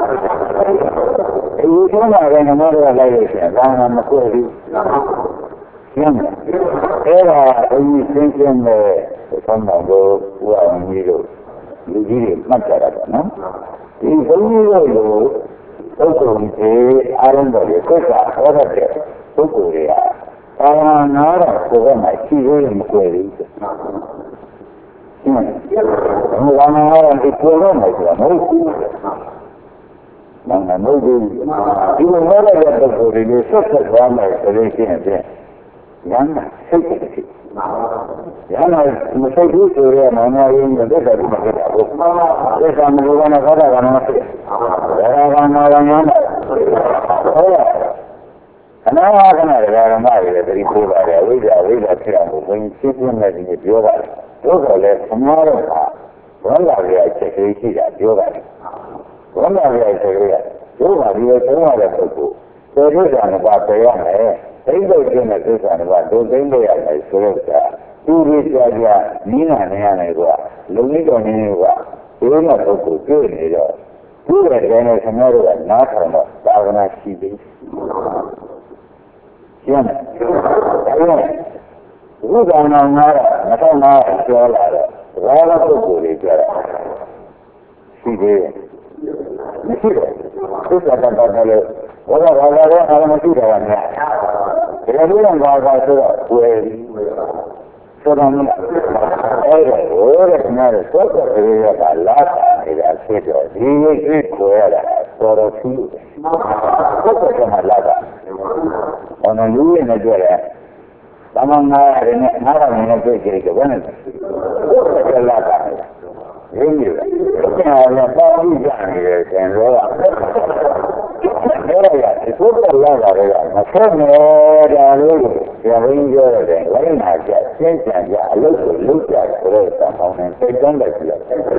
ဒီဆုံးတာကနမောရလိုက်လို့ပြန်ကာမမကိုယ်ဘူး။ရှင်းတယ်။အဲ့ဒါအရင်ရှင်းနဲ့ဆုံးတာကိုဥအောင်ကြီးတို့လူကြီးတွေမှတ်ကြတာပေါ့နော်။ဒီဘုန်းကြီးတို့လိုပုဂ္ဂိုလ်ကြီးအားလုံးတော်ရဲ့ကိုယ်ကဟောတဲ့ပုဂ္ဂိုလ်တွေကအာရနာတော့ကိုယ်ကမှရှိသေးတယ်မကွယ်ဘူး။ဘုရားနာတော့ဒီကိုယ်တော့မဟုတ်ဘူး။မဟုတ်ဘူး။ဒီလိုဟောတဲ့ပုဂ္ဂိုလ်တွေဆက်ဆက်သွားမယ်ဆိုလို့ရှိရင်ဉာဏ်စိတ်တည်းဉာဏ်မစိတ်ဘူးဆိုရမှန်းရင်းတဲ့တည်းကမဖြစ်တာဘူး။ဒီကံမျိုးကလည်းခေါ်တာကလည်းမဖြစ်ဘူး။ဒါကမှလည်းဉာဏ်ဟုတ်လား။အနာဂတ်နဲ့ဓမ္မတွေတတိပိုးပါတယ်ဝိဇ္ဇာဖြစ်အောင်ဘုန်းကြီးရှင်းပြနေတယ်ပြောပါတယ်။သို့တော်လည်းအများတော့ဘဝလာရဲ့အချက်ကြီးရှိတာပြောပါတယ်။ဘဝလာရဲ့အချက်ကြီးကဘုရားဒီလိုသုံးရတဲ့ပုဂ္ဂိုလ်သေဒုက္ခနဲ့ပါပြရမယ်။သိတဲ့ကျင့်တဲ့ဒုက္ခနဲ့ပါဒုသိမ့်လို့ရမယ်ဆိုတော့သူ့ရဲ့ကြာကြာနည်းနာနေရတယ်ကွာလုံလေးတော်နေကွာဒီလိုမှပုဂ္ဂိုလ်တွေ့နေတော့သူ့ရဲ့ဉာဏ်နဲ့ဆရာတို့ကနားထောင်တော့သာသနာရှိပြီရှင်းတယ်ဒါကြောင့်ဘုရားနာမှာ2500ကျော်လာတော့ဘာသာပုဂ္ဂိုလ်တွေကြတာရှိသေးတယ်မရှိတော့သူကတတ်တယ်လို့ဘောဓဘာသာတော့အာရမရှိတာကများဒီလိုမျိုးဘာသာဆိုတော့ဝယ်ဆိုတော့အဲ့ဒါဟိုတဲ့ခင်ဗျားတို့သောတာရေကလာတာနေတာဖြစ်တော့ဒီလိုကြီးကိုရတာတော်တော်ရှိတယ်သောတာကမှလာတာဘာလို့လူရနေကြလဲတမန်နာရနဲ့နားရနဲ့တွေ့ကြတယ်ဘယ်နဲ့သောတာကလာတာရင်းနေတယ်ခင်ဗျားလည်းပေါင်းပြီးကြနေတယ်ဆင်ရောအဲ့ဒါရဒီပုဂ္ဂိုလ်ရတာတွေကမဆက်နေတာလို့ဆရာကြီးပြောတယ်ဝိညာဉ်ကြရှင်းကြကြအလုပ်ကိုလုပ်ကြဆိုတော့တောင်းနေစိတ်တန်းတယ်ကြည့်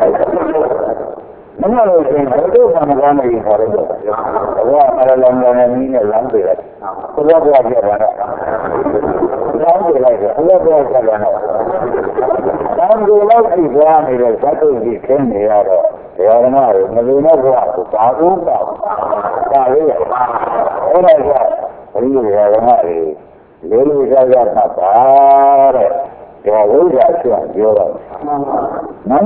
မမလို့ရှင်ဘုရားကမကောင်းနေခေါ်တော့ဘုရားမရလုံးနဲ့နည်းနဲ့လမ်းပေးတယ်ဘုရားပြောပြတာတော့လမ်းပေးလိုက်တယ်ဘုရားပြောပြတာတော့လမ်းကိုလောက်ကြည့်သွားနေတဲ့သတ္တုကြီးခင်းနေရတော့တရားဓမ္မတွေမလူနဲ့ဘုရားကိုပါဦးပါပါလေးအဲ့ဒါကဘုရားဓမ္မတွေလေးလေးစားစားမှတ်ပါတဲ့ဒါဝိဇ္ဇာပြောပြောတော့နော်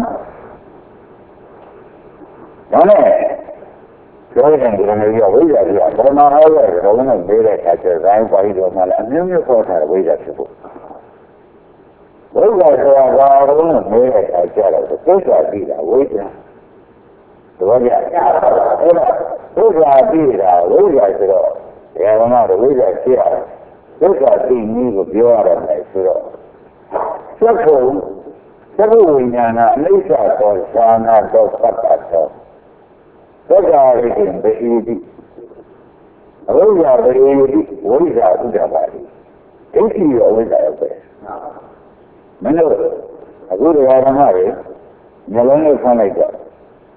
ဒါနဲ့ပြောရင်ဒီလိုမျိုးဝိဇ္ဇာပြောဘယ်မှာဟောရဲဘယ်လိုနဲ့မေးတဲ့အခါကျတော့ဇိုင်းပွားပြီးတော့မှလည်းအမျိုးမျိုးခေါ်ထားတဲ့ဝိဇ္ဇာဖြစ်ဖို့ဝိဇ္ဇာဆိုတာဘာလို့လဲမေးတဲ့အခါကျတော့သိစ္စာပြီးတာဝိဇ္ဇာတော့ကြအဲ့ဒါသိစ္စာပြီးတာဝိဇ္ဇာဆိုတော့ဓမ္မတော်ဝိဇ္ဇာဖြစ်ရတယ်သိစ္စာပြီးနည်းကိုပြောရတယ်ဆိုတော့သက်ဖို့သဗ္ဗဝိညာဏအနိစ္စသောသာနာသောသတ္တသောသက္ကာရိတိဘေဟိတိအဝိဇ္ဇာဘေဟိတိဝိဇ္ဇာဥဒ္ဒပါတိဒိဋ္ဌိရောဝိဇ္ဇာရောပဲမလို့အခုဓမ္မတွေမျိုးလုံးနဲ့ဆန်းလိုက်တော့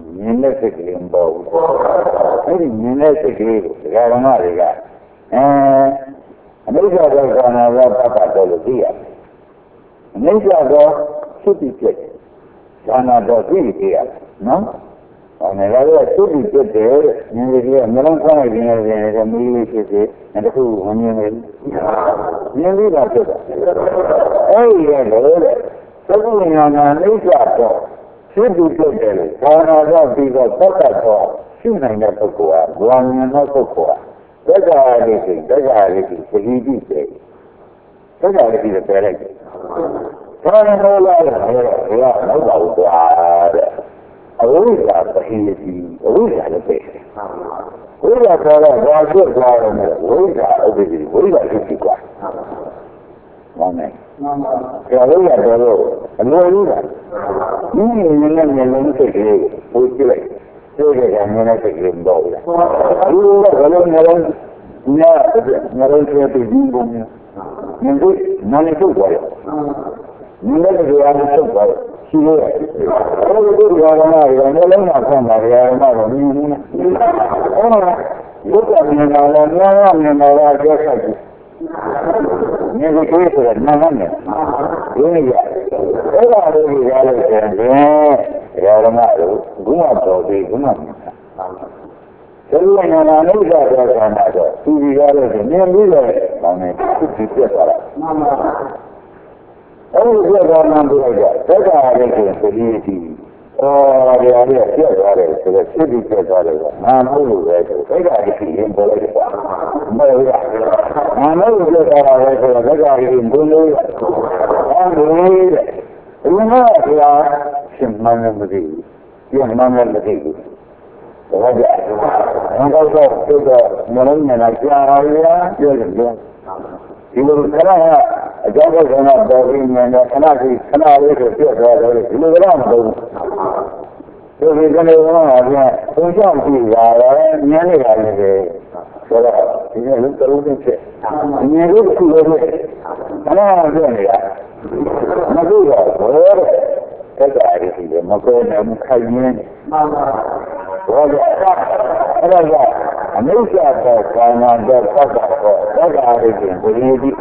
မြင်တဲ့စိတ်ကလေးမပေါ်ဘူးအဲ့ဒီမြင်တဲ့စိတ်ကလေးကိုဒကာဓမ္မတွေကအနိစ္စဒုက္ခနာဝတ္တတော့လို့သိရတယ်အနိစ္စတော့ဖြစ်ပြီးပြည့်ဌာနတော့သိပြီးရတယ်နော်အဲ့ဒါလည်းသုတိပြည့်တယ်မြင်ပြီးကမလုံးဆောင်းလိုက်ခြင်းနဲ့မီးလေးဖြစ်စေတခုမမြင်ဘူးမြင်ပြီးတာဖြစ်တာအဲ့ဒီရဲ့လေသုတိဉာဏ်အနိစ္စတော့ဖြစ်ပြီးပြည့်တယ်လို့ဌာနတော့ပြီးတော့သတ်တတ်တော့ရှုနိုင်တဲ့ပုဂ္ဂိုလ်ကဘဝဉာဏ်တဲ့ပုဂ္ဂိုလ်ကသက္ကာရိတိသက္ကာရိတိသတိတိပဲသက္ကာရိတိလည်းပြောလိုက်တယ်ဘာလို့လဲဘုရားတော့ဘာလို့ပါတဲ့အဝိဇ္ဇာပဟိတိအဝိဇ္ဇာလည်းပဲဝိဇ္ဇာဆိုတော့ဘာဖြစ်သွားလဲဝိဇ္ဇာဥပ္ပတိဝိဇ္ဇာဖြစ်ပြီကွာမှန်တယ်ဒါဝိဇ္ဇာတော့အလိုကြီးတာဒီနည်းနဲ့မျိုးလုံးစိတ်ကလေးကိုကြည့်လိုက်ဒီကမြင်တဲ့စိတ်ကလေးမတော့ဘူးလားဒီလိုကလည်းမျိုးလုံးမျိုးထဲပြီးဒီဘုံမျိုးဒီနာနေထုတ်သွားတယ်မြင်တဲ့ကြရာနဲ့ထုတ်သွားတယ်ရှိလို့အဲဒီလိုကြရာကလည်းမျိုးလုံးမှာဆန်းတာကြရာကတော့မြင်နေတယ်ဘုရားမြင်တာလည်းများမြင်တာလည်းကြောက်ဆိုင်တယ်မြင်ကြည့်ဆိုတော့နားမနဲ့ဒီနေ့ရအဲ့ဒါလေးကြီးရလို့ဆိုရင်ရာဓမ္မတို့ဘုရားတော်ပြီးဘုရားမြင်တာဒီလိုညာနာနိစ္စတော်ကံတော့သူဒီရလို့ဆိုမြင်ပြီးတော့ကောင်းတယ်သူပြတ်သွားတာမှန်ပါအဲ့ဒီပြတ်သွားမှပြလိုက်တော့သက္ကာရိတ်ကိုသတိရှိဒီအရေးပြတ်သွားတယ်ဆိုတော့စိတ်ပြတ်သွားတယ်ကနာမလို့ပဲဆိုသက္ကာရိတ်ကိုရင်ပေါ်လိုက်တယ်မဟုတ်ဘူးနာမလို့ပြတ်သွားတာပဲဆိုတော့သက္ကာရိတ်ကိုဘုံလို့အဲ့ဒီဘုရားကရှင်မန်းမသိဘူးပြန်မန်းမသိဘူးဘာကြအင်္ဂါတော့သူကမလုံးနဲ့ကြာရပြောတယ်ဒီလိုခဏအကြောင်းကခဏပေါ်ပြီးမြန်တယ်ခဏကြီးခဏလေးကိုပြတ်သွားတယ်ဒီလိုကတော့မဟုတ်ဘူးဒီကနေတော့ပြန်သုံးချကြည့်ရတာညနေပါလေဆိုတော့ဒီနေ့လုံးတလုံးဖြစ်ညနေလို့ခုလို့ခဏပြနေရမလို့တော့ဘောတဲ့ကြရည်ဒီမကောနဲ့မခိုင်နေမှန်ပါဘောကအဲ့ဒါကအနိစ္စတော့ကာမတော့သက္ကာတော့သက္ကာရည်ကိုဘယ်လိုဒီ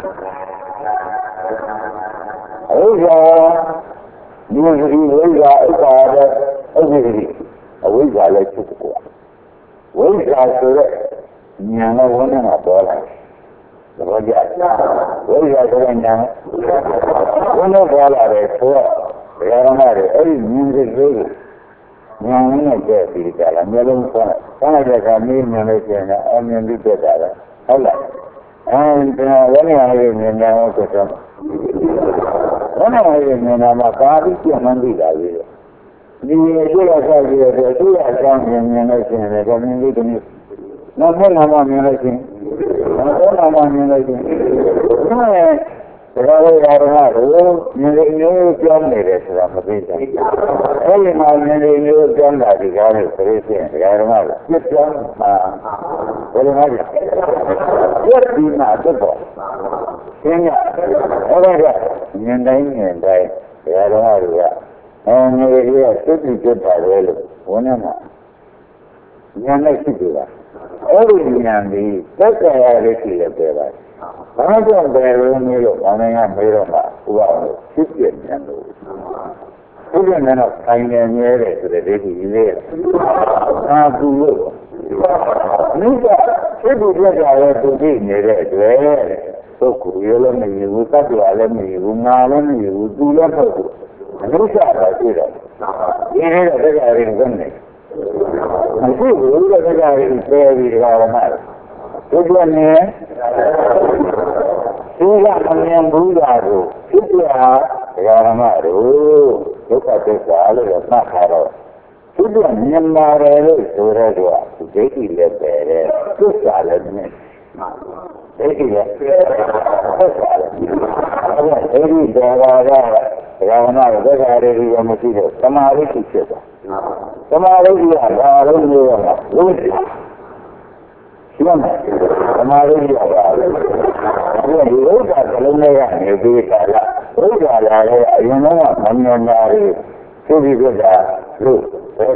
အဝိဇ္ဇာဒီဝိဇ္ဇာဥစ္စာတော့အဝိဇ္ဇာအဝိဇ္ဇာလည်းဖြစ်တယ်ဝိဇ္ဇာဆိုတော့ဉာဏ်နဲ့ဝိညာဉ်ကပေါ်လာတယ်ဘောကြဝိဇ္ဇာဆိုတဲ့ဉာဏ်ဝိညာဉ်ပေါ်လာတယ်ဆိုတော့ဘယ်ရမ်းလဲအဲ့ဒီမြင်တဲ့လေးကိုဉာဏ်နဲ့ကြည့်ပြီးကြလားမျိုးလုံးဆောင်းလိုက်တဲ့အခါမြင်လို့ရှိရင်အမြင်ပြီးပြတ်တာပဲဟုတ်လားအဲဒီဝိညာဉ်လေးမြင်တယ်ဟုတ်ကဲ့ဝိညာဉ်လေးမြင်တာမှာကာပြီးပြမှန်းသိတာလေဒီလိုရဆောက်ပြီးတော့သူ့အကြောင်းမြင်လို့ရှိရင်လည်းမြင်ပြီးတည်းနောက်ဆက်လာမှမြင်လို့ရှိရင်နောက်ဆက်လာမှမြင်လို့ရှိရင်ဒါလည်းရာဓမ္မတို့မြင်နေမျိုးပြောင်းနေတယ်ဆိုတာမသိဘူး။အဲဒီမှာမြင်နေမျိုးပြောင်းတာဒီကားနဲ့ဆိုလို့ရှိရင်ရာဓမ္မကပြစ်ပြောင်းမှာဘယ်လိုမှမဖြစ်ဘူး။ပြစ်ပြီးမှတက်တော့ရှင်းရအဲ့ဒါကမြင်တိုင်းရာဓမ္မတို့ကငယ်ကြီးကစိတ်ကြည့်တာလေလို့ဝန်နဲ့မှာဉာဏ်နဲ့ရှိတယ်အဲ့ဒီဉာဏ်ကြီးသက်သာရတဲ့ရှိရပဲပါဘာကြောင့်ပဲလို့မျိုးလို့ဘာနိုင်ကမေးတော့မှဥပအောင်ဖြစ်ပြဉာဏ်လို့ဖြစ်ပြဉာဏ်တော့ဆိုင်နေမြဲတယ်ဆိုတဲ့ဒိဋ္ဌိကြီးလေးအာသူလို့မိကဖြစ်ပြီးပြတာရဲ့သူကြည့်နေတဲ့အတွက်ပုဂ္ဂိုလ်ရလည်းမရဘူးသတ္တဝါလည်းမရဘူးငါလည်းမရဘူးသူလည်းပုဂ္ဂိုလ်အနိစ္စပါရှိတယ်ဒီနေ့တော့တရားရင်းကနေအခုဘုရားတရားရင်းပြောပြီးကြပါမယ်ဒီလိုနဲ့သူကအမြင်ဘူးတာကိုဖြစ်ပြဓမ္မတို့ဒုက္ခသစ္စာလို့မှတ်ထားတော့သူကမြင်ပါတယ်လို့ဆိုရတော့ဒိဋ္ဌိလည်းပဲတဲ့သစ္စာလည်းမြင်ဒိဋ္ဌိလည်းသစ္စာလည်းအဲဒီတော်ပါကဓမ္မတို့ဒုက္ခတွေဒီမရှိတော့သမာဓိဖြစ်သွားသမာဓိကဘာလို့လဲလို့ရှင်းတယ်သမာဓိရပါဘူးဒီဥစ္စာကလုံးလေးကနေပြီးတာလားဥစ္စာလာလေအရင်ကမမြင်တာတွေသိပြီးကြတာလို့ဘယ်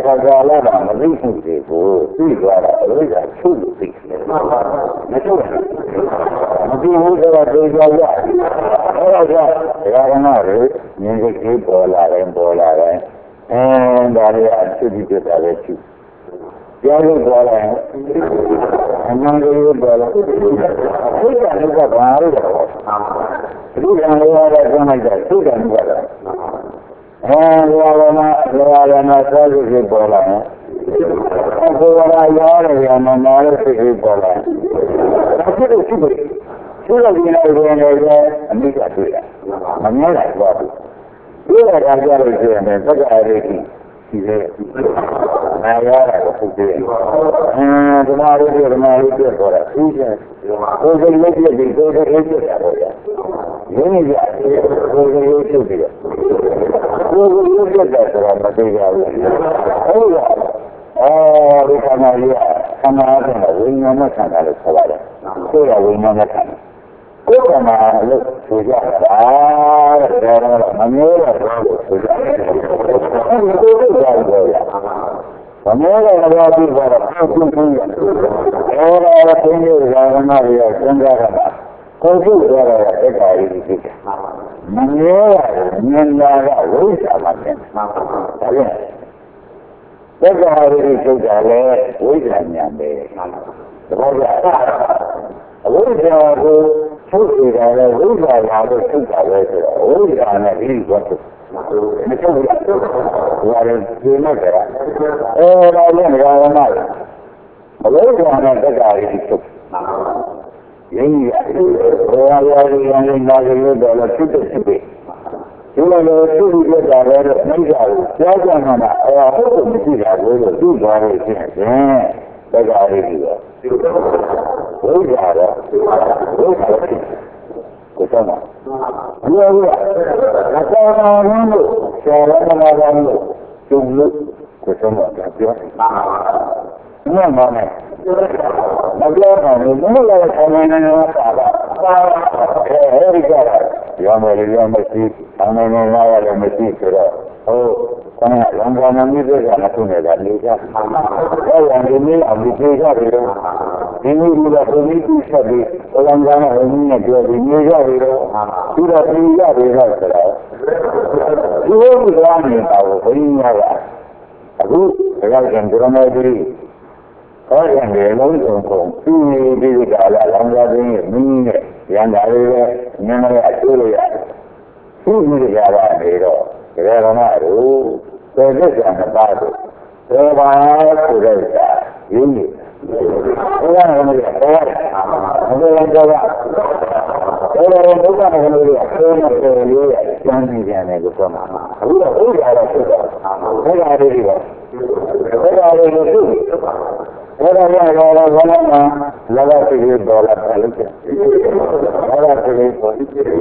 ကာလကမသိမှုတွေကိုသိသွားတာဘုရားချုပ်လို့သိတယ်မချုပ်ဘူးမသိဘူးဆိုတော့သိကြရအဲ့ဒါကြောင့်ဒကာရမတွေမြင်စိတ်ကြီးပေါ်လာတယ်ဒါလေးအဖြစ်ဖြစ်တာပဲချုပ်ပြောလို့ပေါ်လာအမှန်ကိုပေါ်လာသိတာကဘာလို့လဲဒီကံလေးရတဲ့ကျမ်းလိုက်တာသိတယ်မဟုတ်လားလောရမစားလို့ဖြစ်ပေါ်လာတယ်။ဘုရားရောရမနာလို့ဖြစ်ပေါ်လာတယ်။ဒါဖြစ်လို့ရှိတယ်။သူ့ရဲ့ဒီလိုလည်းအမိကတွေ့တာ။မမြင်လိုက်ပါဘူး။ဒီလိုကကြားလို့ရှိရင်သက္ကာရိတိရှိတယ်။နာရတာကိုဖြစ်တယ်။ဓမ္မရိတိပြတ်သွားတာသူကျန်။ကိုယ်စိတ်လေးပြည့်ပြီးကိုယ်စိတ်လေးပြတ်တာပေါ့ဗျာ။ရင်းနေကြကိုယ်စိတ်လေးပြည့်ပြီးတော့ကိုယ်ကိုယ်ပြတ်တယ်ဆိုတာမသိကြဘူး။ဟုတ်လား။ဒီခန္ဓာကြီးကခန္ဓာကဝိညာဉ်နဲ့ခန္ဓာလို့ခေါ်ပါတယ်။ကိုယ်ကဝိညာဉ်နဲ့ခန္ဓာ။ကိုယ်ကမှလို့ဆိုကြတာတဲ့ဒါတော့မမျိုးတော့ဘူးဆိုကြတယ်။အဲဒီကိုယ်ကကြောက်ရ။မမျိုးတော့ဘာဖြစ်သွားတော့အောက်ကျင်းကျင်းရတယ်။အဲ့ဒါကသင်္ကြန်ကမရီးစဉ်းစားတာကိုယ်ဖြစ်သွားတာတက်တာကြီးဖြစ်တယ်။မမျိုးရတယ်မြင်လာကဝိဇ္ဇာမှဖြစ်တယ်။ဒါပြန်သက်သာရည်ထုတ်တာလဲဝိဇ္ဇာဉာဏ်ပဲသဘောကျအဝိဇ္ဇာကိုထုတ်နေတာလဲဝိဇ္ဇာလာလို့ထုတ်တာပဲဆိုတော့ဝိဇ္ဇာနဲ့ဒီလိုထုတ်မထုတ်ဘူးဘာလဲဒီမှာကဒါလည်းငါရမလားအဝိဇ္ဇာနဲ့သက်သာရည်ထုတ်ရင်းဘောရရရရနာရလို့တော့ထုတ်တယ်ဖြစ်တယ်ဒီလိုသူ့ပြတာလည်းမိစ္ဆာကိုကြားကြမှာဟုတ်တယ်မရှိတာလို့သူ့သွားလို့ဖြစ်တယ်တက္ကရာကြီးကဝိဇ္ဇာတော့ကိုယ်ဆောင်မှာဘယ်လိုလဲအကောင်းအောင်လို့ဆရာတော်ကလို့ကျုံလို့ကိုယ်ဆောင်မှာပြောညမှာနဲ့မပြောပါဘူးဘယ်လိုလဲဆောင်းနေနေပါလားအဲဒီကရမရှိအမှန်မှန်လာရတယ်မရှိဆိုတော့ဟုတ်ခဏလမ်းကနာမည်တွေကမထုံနေတာလေကအဲ့ဒါဒီနေ့အမှုပြေကြတယ်တော့ဒီနေ့ကဘုန်းကြီးဆက်ပြီးလမ်းကနာဘုန်းကြီးနဲ့ပြောပြီးနေကြတယ်တော့ဒီတော့ပြင်ရတယ်ဆိုတော့ဒီလိုကနေတာကိုဘုန်းကြီးကအခုဒါကံဒရမေတိဟောရတယ်လုံးစုံကုန်ဒီကလာလမ်းကတွင်မင်းနဲ့ရန်တာလေးပဲနည်းနည်းအကျိုးလို့ရတယ်သူ့ကြီးကြတာနေတော့ဒါကမှတို့သေသစ္စာနှစ်ပါးတို့သေပါဆိုတဲ့ရင်းကြီးဘုရားကလည်းဟောတယ်ဘုရားကတော့ဘုရားကလည်းပြောနေတယ်လို့ကျမ်းနေတယ်လို့ပြောမှာအခုတော့ဥစ္စာတော့ဖြစ်တော့ဘုရားတွေတော့ဘုရားတွေလို့သူဘုရားကလည်းဘာလို့မှလာလာစီဒေါ်လာတယ်လို့ပြောဘာလာစီဒေါ်ဘာစီဒေါ်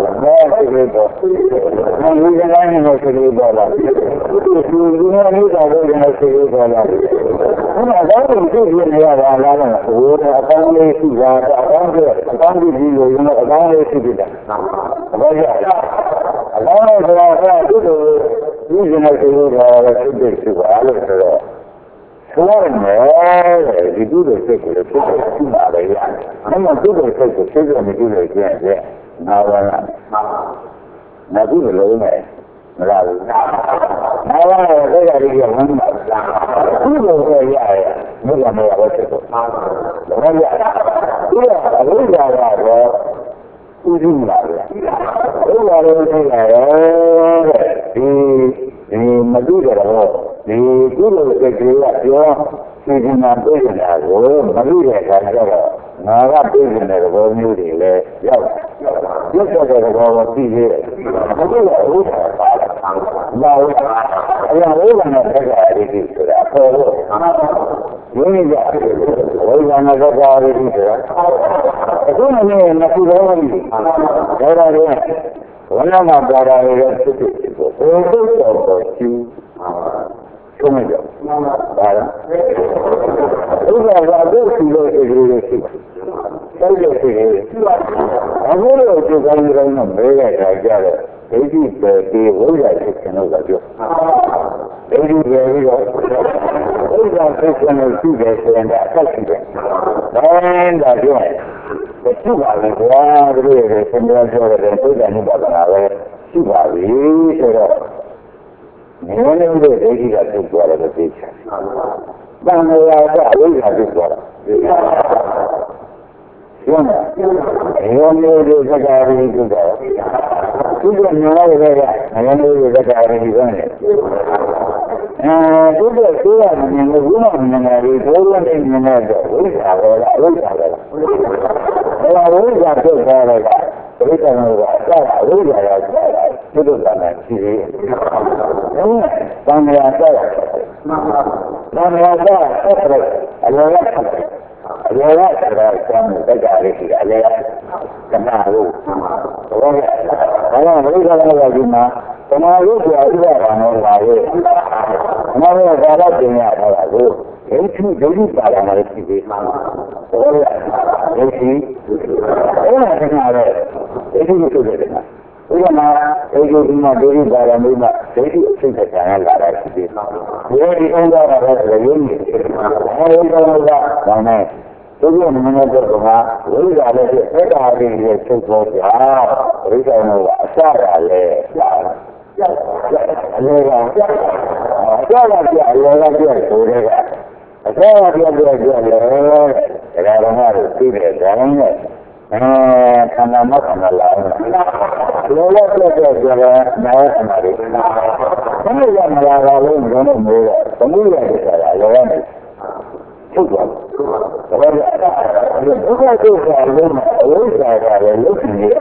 ဒီကနေ့နဲ့စီဒေါ်လာဒီနေ့နေ့ကတော့စီဒေါ်လာဘုရားကတော့သူ့ရဲ့နေရာလာလာတော့ဟိုအကောင်းလေးရှိတာအကောင်းကြီးလို့ရင်အကောင်းလေးရှိတယ်ဘာကြအကောင်းလေးဆိုတာသူ့လိုဒီနေ့စီဒေါ်လာဖြစ်တယ်ဆိုတာလို့ဆိုတော့ဆိုရတယ်ဒီလိုစိတ်ကိုလည်းဖြစ်တယ်ရှိပါလေရတယ်။အဲ့မှာသူ့ရဲ့စိတ်ကိုသိကြမကြည့်လို့ကျရင်လည်းနာဝရနာဘူးလုံးနဲ့မလားဘူး။နာဝရတဲ့ကြရည်ကဝမ်းမှာသူ့လိုပဲရရမြတ်မရဘဲဖြစ်တော့။ဘာလဲ။သူကအဝိဇ္ဇာကတော့ဥဒိလာပဲ။ဥဒ္ဒါရောသိရတယ်ဒီမတူကြတော့ဒီကုသိုလ်စိတ်ကလေးကပြောသိချင်တာတွေ့နေတာကိုမလို့တဲ့အခါကျတော့ငါကတွေ့နေတဲ့သဘောမျိုးတွေလည်းရောက်ရွတ်တဲ့သဘောကိုသိသေးတယ်မလို့တဲ့ဥစ္စာပါလာဘာလို့အရာဝိဇ္ဇာနဲ့သက်သာရည်ဆိုတာပေါ်လို့ရင်းနေကြဝိဇ္ဇာနဲ့သက်သာရည်ဆိုတာအခုလည်းနှစ်ခုလုံးပြီဒါတော့ဝဏနာပါရာရဲ့ဖြစ်ဖြစ်ကိုဘယ်လိုတော့ကျူဆုံးမကြောက်ပါလားဥပ္ပါဒ်ကိုလို့အေးလေးရှိတယ်လို့ရှိတယ်အခုလိုဒီကောင်းကြီးတော့မဲရတာကြတော့ဒိဋ္ဌိပဲဒီဝိဇ္ဇာဖြစ်ခြင်းလို့ပြောဒီလိုပဲပြီးတော့ဥစ္စာဖြစ်နေရှိတယ်ဆိုရင်ဒါအသက်ရှိတယ်။ဒါကြောင့်ရှိပါလေကွာတို့ရဲ့ဆင်းရဲပြောတဲ့ပုဒ်တယ်နိဗ္ဗာန်ပဲရှိပါပြီဆိုတော့နည်းနည်းလေးဒိဋ္ဌိကသိသွားတယ်လို့သိချင်။တန်ခါရကအဝိဇ္ဇာသိသွားတာ။ပြောမယ်။ရောမျိုးတွေစကားတွေသိတော့သူကမြင်ရတဲ့ကရောမျိုးတွေစကားတွေပြောနေတယ်။သူကဆိုရမယ်ဘုရားမြင်တယ်ဒီဘုရားနဲ့မြင်တဲ့ဝိဇ္ဇာပဲလားအဝိဇ္ဇာပဲလား။ဒါဝိဇ္ဇာဖြစ်သွားတယ်ကပရိစ္ဆေသမုပ္ပါဒ်အဝိဇ္ဇာရတာသူတို့ကလည်းရှိသေးတယ်။သံဃာတက်သံဃာတက်အလောရအလောရဆိုတာကံတက္ကရာရှိအလောရကမ္ဘာလို့ဘာလဲဘာလဲဘုရားကဒီမှာသမာဓိကိုအဥပဒါနဲ့လာရဲ့။နောက်တော့ဒါတော့ပြင်ရတာကကိုဒိဋ္ဌိပါဒနာရှိသေးမှာ။ဟုတ်လား။ဒိဋ္ဌိအဲ့ဒါကလည်းဒိဋ္ဌိဆိုတဲ့ကဥပမာဒီမှာဒိဋ္ဌိပါဒနာမှာဒိဋ္ဌိအစိတ်ကံလာတာရှိသေးမှာ။ဒီဥစ္စာကလည်းရင်းနေတယ်။အဲဒီတော့ကဘာနဲ့သူကမင်းတို့ကဝိဇ္ဇာလည်းဖြစ်သက်တာရင်းရဲ့ချုပ်ပေါ်ကြပရိစ္ဆေမောကအစရလည်းအလေကအစရပြအလေကပြဆိုတဲ့ကအစရပြလည်းဒါကတော့တို့သိတယ်ဒါနဲ့ခန္ဓာမခန္ဓာလာလောလောပြပြကြတယ်နားခန္ဓာတွေဘယ်လိုလဲမလာတော့လို့ဘယ်လိုမျိုးလဲသမုဒ္ဒရာဆိုတာလောလောနဲ့ထုတ်သွားတယ်ဒါကဘုရားကိုယ်ကလည်းအဝိဇ္ဇာကလည်းလုနေတယ်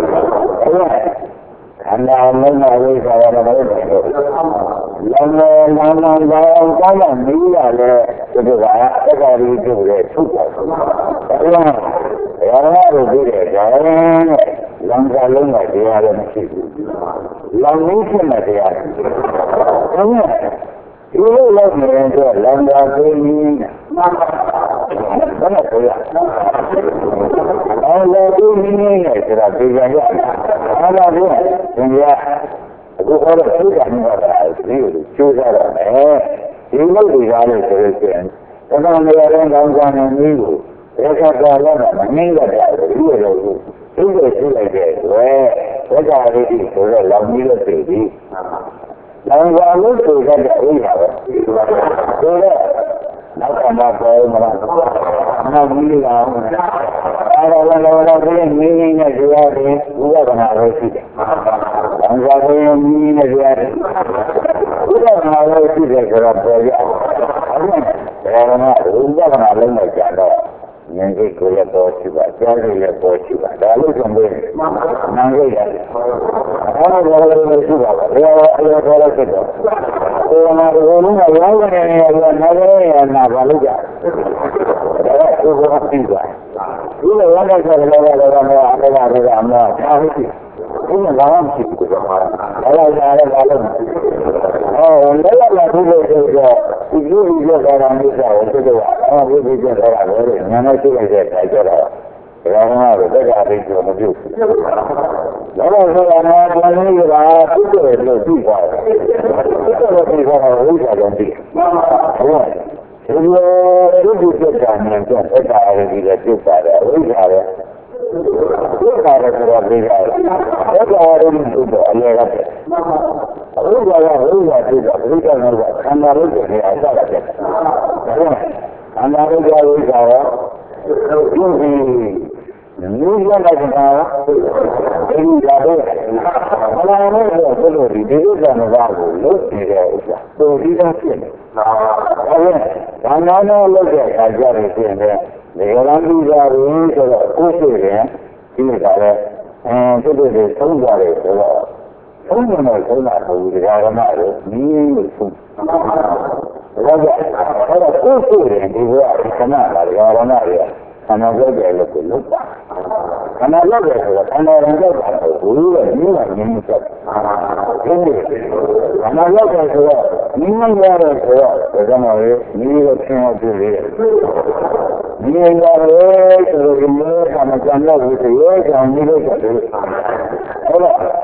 ခန္ဓာလုံးဝဝိဇ္ဇာရတဲ့ဘယ်လိုလဲလောလောလောလောကောင်းမီးရလဲဒီကတက္ကရာကြီးတို့ရဲ့ထုတ်သွားတယ်ဒါကရဟန်းတို့ပြီးတဲ့ကြောင့်လံကလုံးကတရားလည်းမရှိဘူးလံမင်းဖြစ်တဲ့တရားဒါနဲ့ဒီလိုလုပ်နေတော့လံကသိနေဘယ်နဲ့ဆိုရအောင်လည်းသိနေနေဆိုတာသိကြရအားလာပြီးသင်ရအခုဟောတဲ့သိကြနေတာဒီလိုကျိုးစားတော့မယ်ဒီလိုတွေကားလို့ဆိုရင်တခါနေရာတိုင်းကောင်းကောင်းနဲ့ပြီးကိုဒါကလည်းမငြင်းရတဲ့လူတွေလို့သူ့ကိုရှိလိုက်တဲ့ဝဲဝက္ခာရိတိဆိုတော့လောင်ပြီးတော့သိပြီလောင်ပါလို့ဆိုတဲ့အဝိဇ္ဇာပဲဆိုတော့နောက်ကမှပေါ်မလားနောက်ပြီးလာအောင်အဲ့ဒါလည်းတော့ဒီမင်းနဲ့ဇာတ်တွေဥပဒနာပဲရှိတယ်။လောင်ပါလို့မင်းနဲ့ဇာတ်တွေဥပဒနာပဲရှိတယ်ဆိုတော့ပေါ်ရအောင်အဲ့ဒါကဥပဒနာလုံးနဲ့ကြတော့ဉာဏ်စိတ်ကိုလည်းပေါ်ရှိပါကြားစိတ်လည်းပေါ်ရှိပါဒါလို့ဆိုရင်နာမ်စိတ်ရတယ်အဲ့ဒါလည်းရှိပါပါဘယ်လိုအရောတော်လဲဖြစ်တော့ဒီမှာဒီလိုမျိုးရောင်းနေနေရတော့နာကြရနာဘာလို့ကြဒါကသူကသိသွားဒီလိုရောင်းတဲ့ဆိုတော့လည်းအဲ့ဒါကအမှန်ထားဟုတ်ပြီဒီမှာဘာမှမရှိဘူးကွာအဲ့ဒါလည်းဘာလို့လည်းလာပြီးလို့ဆိုတော့ဒီလိုမျိုးကလည်းမျိုးစားတယ်ဆိုတော့ဘုရားကျတော့လည်းညာနဲ့ရှိလိုက်တဲ့အခါကျတော့ဒါကလည်းတက္ကရာလေးကိုမပြုတ်ဘူး။ဒါတော့ဆိုတာကဘာလို့လဲသူ့ကိုလို့ပြီးသွားတယ်။သူ့ကိုပြီးသွားတော့ဝိဇ္ဇာကြောင့်ပြီး။ဟုတ်။ဒီလိုရုပ်ပြတ်တာနဲ့တက္ကရာလေးကပြုတ်ပါတယ်ဝိဇ္ဇာပဲ။ဒီကာရကတော့ပြီးသွားတယ်။တက္ကရာလေးကိုတော့အလဲရတယ်။ဝိဇ္ဇာကဝိဇ္ဇာပြီးတော့ဒီကနေ့ကခန္ဓာလေးကိုလည်းအစရတယ်။ဟုတ်။ခန္ဓာလေးကဝိဇ္ဇာရောဒီမျိုးရတဲ့ကောင်ဒီလာတော့ဘလာနဲ့ဆိုလို့ဒီဥစ္စာနဲ့ဘာကိုလုပ်နေတဲ့ဥစ္စာပိုပြီးတော့ဖြစ်နေဟုတ်ဘာနာနဲ့လုပ်တဲ့အခါကျတော့ဖြစ်နေတယ်ဒီကံပြီးကြရင်ဆိုတော့ကိုယ်ရှိရင်ဒီကလည်းသူတို့တွေသုံးကြတယ်ဆိုတော့သုံးနေတော့သုံးတာကိုဒီကရမတို့နည်းလို့သုံးဒါကအဲ့တော့ကိုယ်ရှိရင်ဒီကခဏလာရရမတွေခန္ဓာကြောက်တယ်လို့ကိုလုပ်တာခန္ဓာကြောက်တယ်ဆိုတော့ခန္ဓာရင်ကြောက်တာကိုဘူးရဲ့နည်းနဲ့နည်းကြောက်ဒီလိုခန္ဓာကြောက်တယ်ဆိုတော့နည်းနဲ့ရတယ်ဆိုတော့ဒါကြောင့်လေနည်းကိုသင်အောင်ပြုလေနည်းရတယ်ဆိုတော့ဒီလိုခန္ဓာကြောက်လို့ဆိုရောကြောင့်နည်းလို့ဆိုတယ်ဟုတ်လား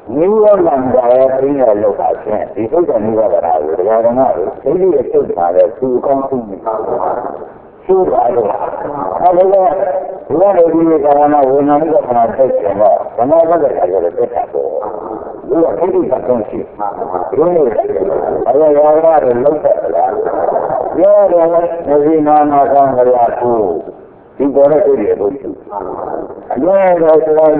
New Orleans are in a location. People can move around. They are not. Maybe a good father to come to me. So, however, one of you are when I'm going to take them off. And I never had a bit of you are pretty convincing. Really, I have a look at that. Yeah, every man has on the last two. He got a good able to. And then I was around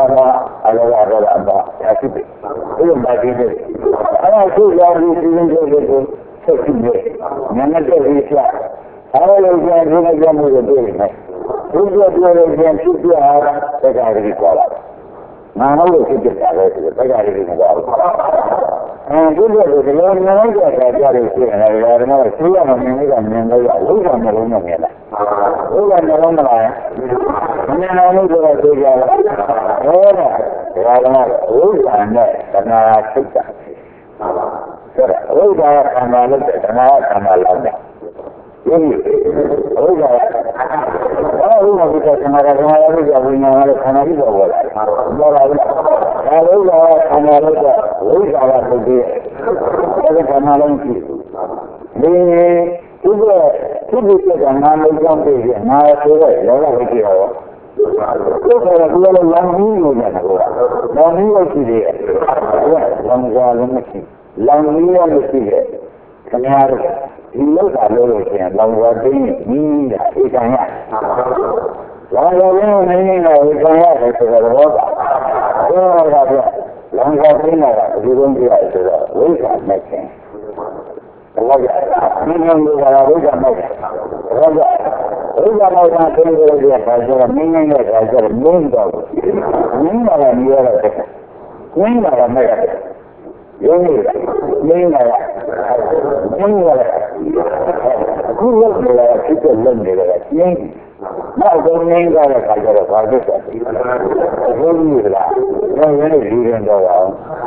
that's it. Even back in it. I was too long to even go to 60 days. None of the I will again with a doing it. Who's going to do it again? Should be a hard, they got to be called up. Now, I will keep it that way, they got to be called up. And good luck with the Lord, and I got it here, and I got another 3 of them, and we got them, who's on the room again? Who's on the room line? And then I knew that I did that. They got another, who's on that? And now I took that. Who's on that? And I looked at it, and I loved that. हो जाए हमारा खाना भी सब हो रहा है खाना की नाम He knows I know it can. Long as I mean that he can have. Long as I mean that he can have it to the water. Long as I mean that you don't do it to the we can make it. We can make it. We got no one to do it. I said, meaning it. I said, mean dog. Mean that I'm here. Mean that I'm here. You need it. Mean that. Mean that. Who loves it? People love it. Now, don't mean that I got a father. Who knew that? No, when is he in the world?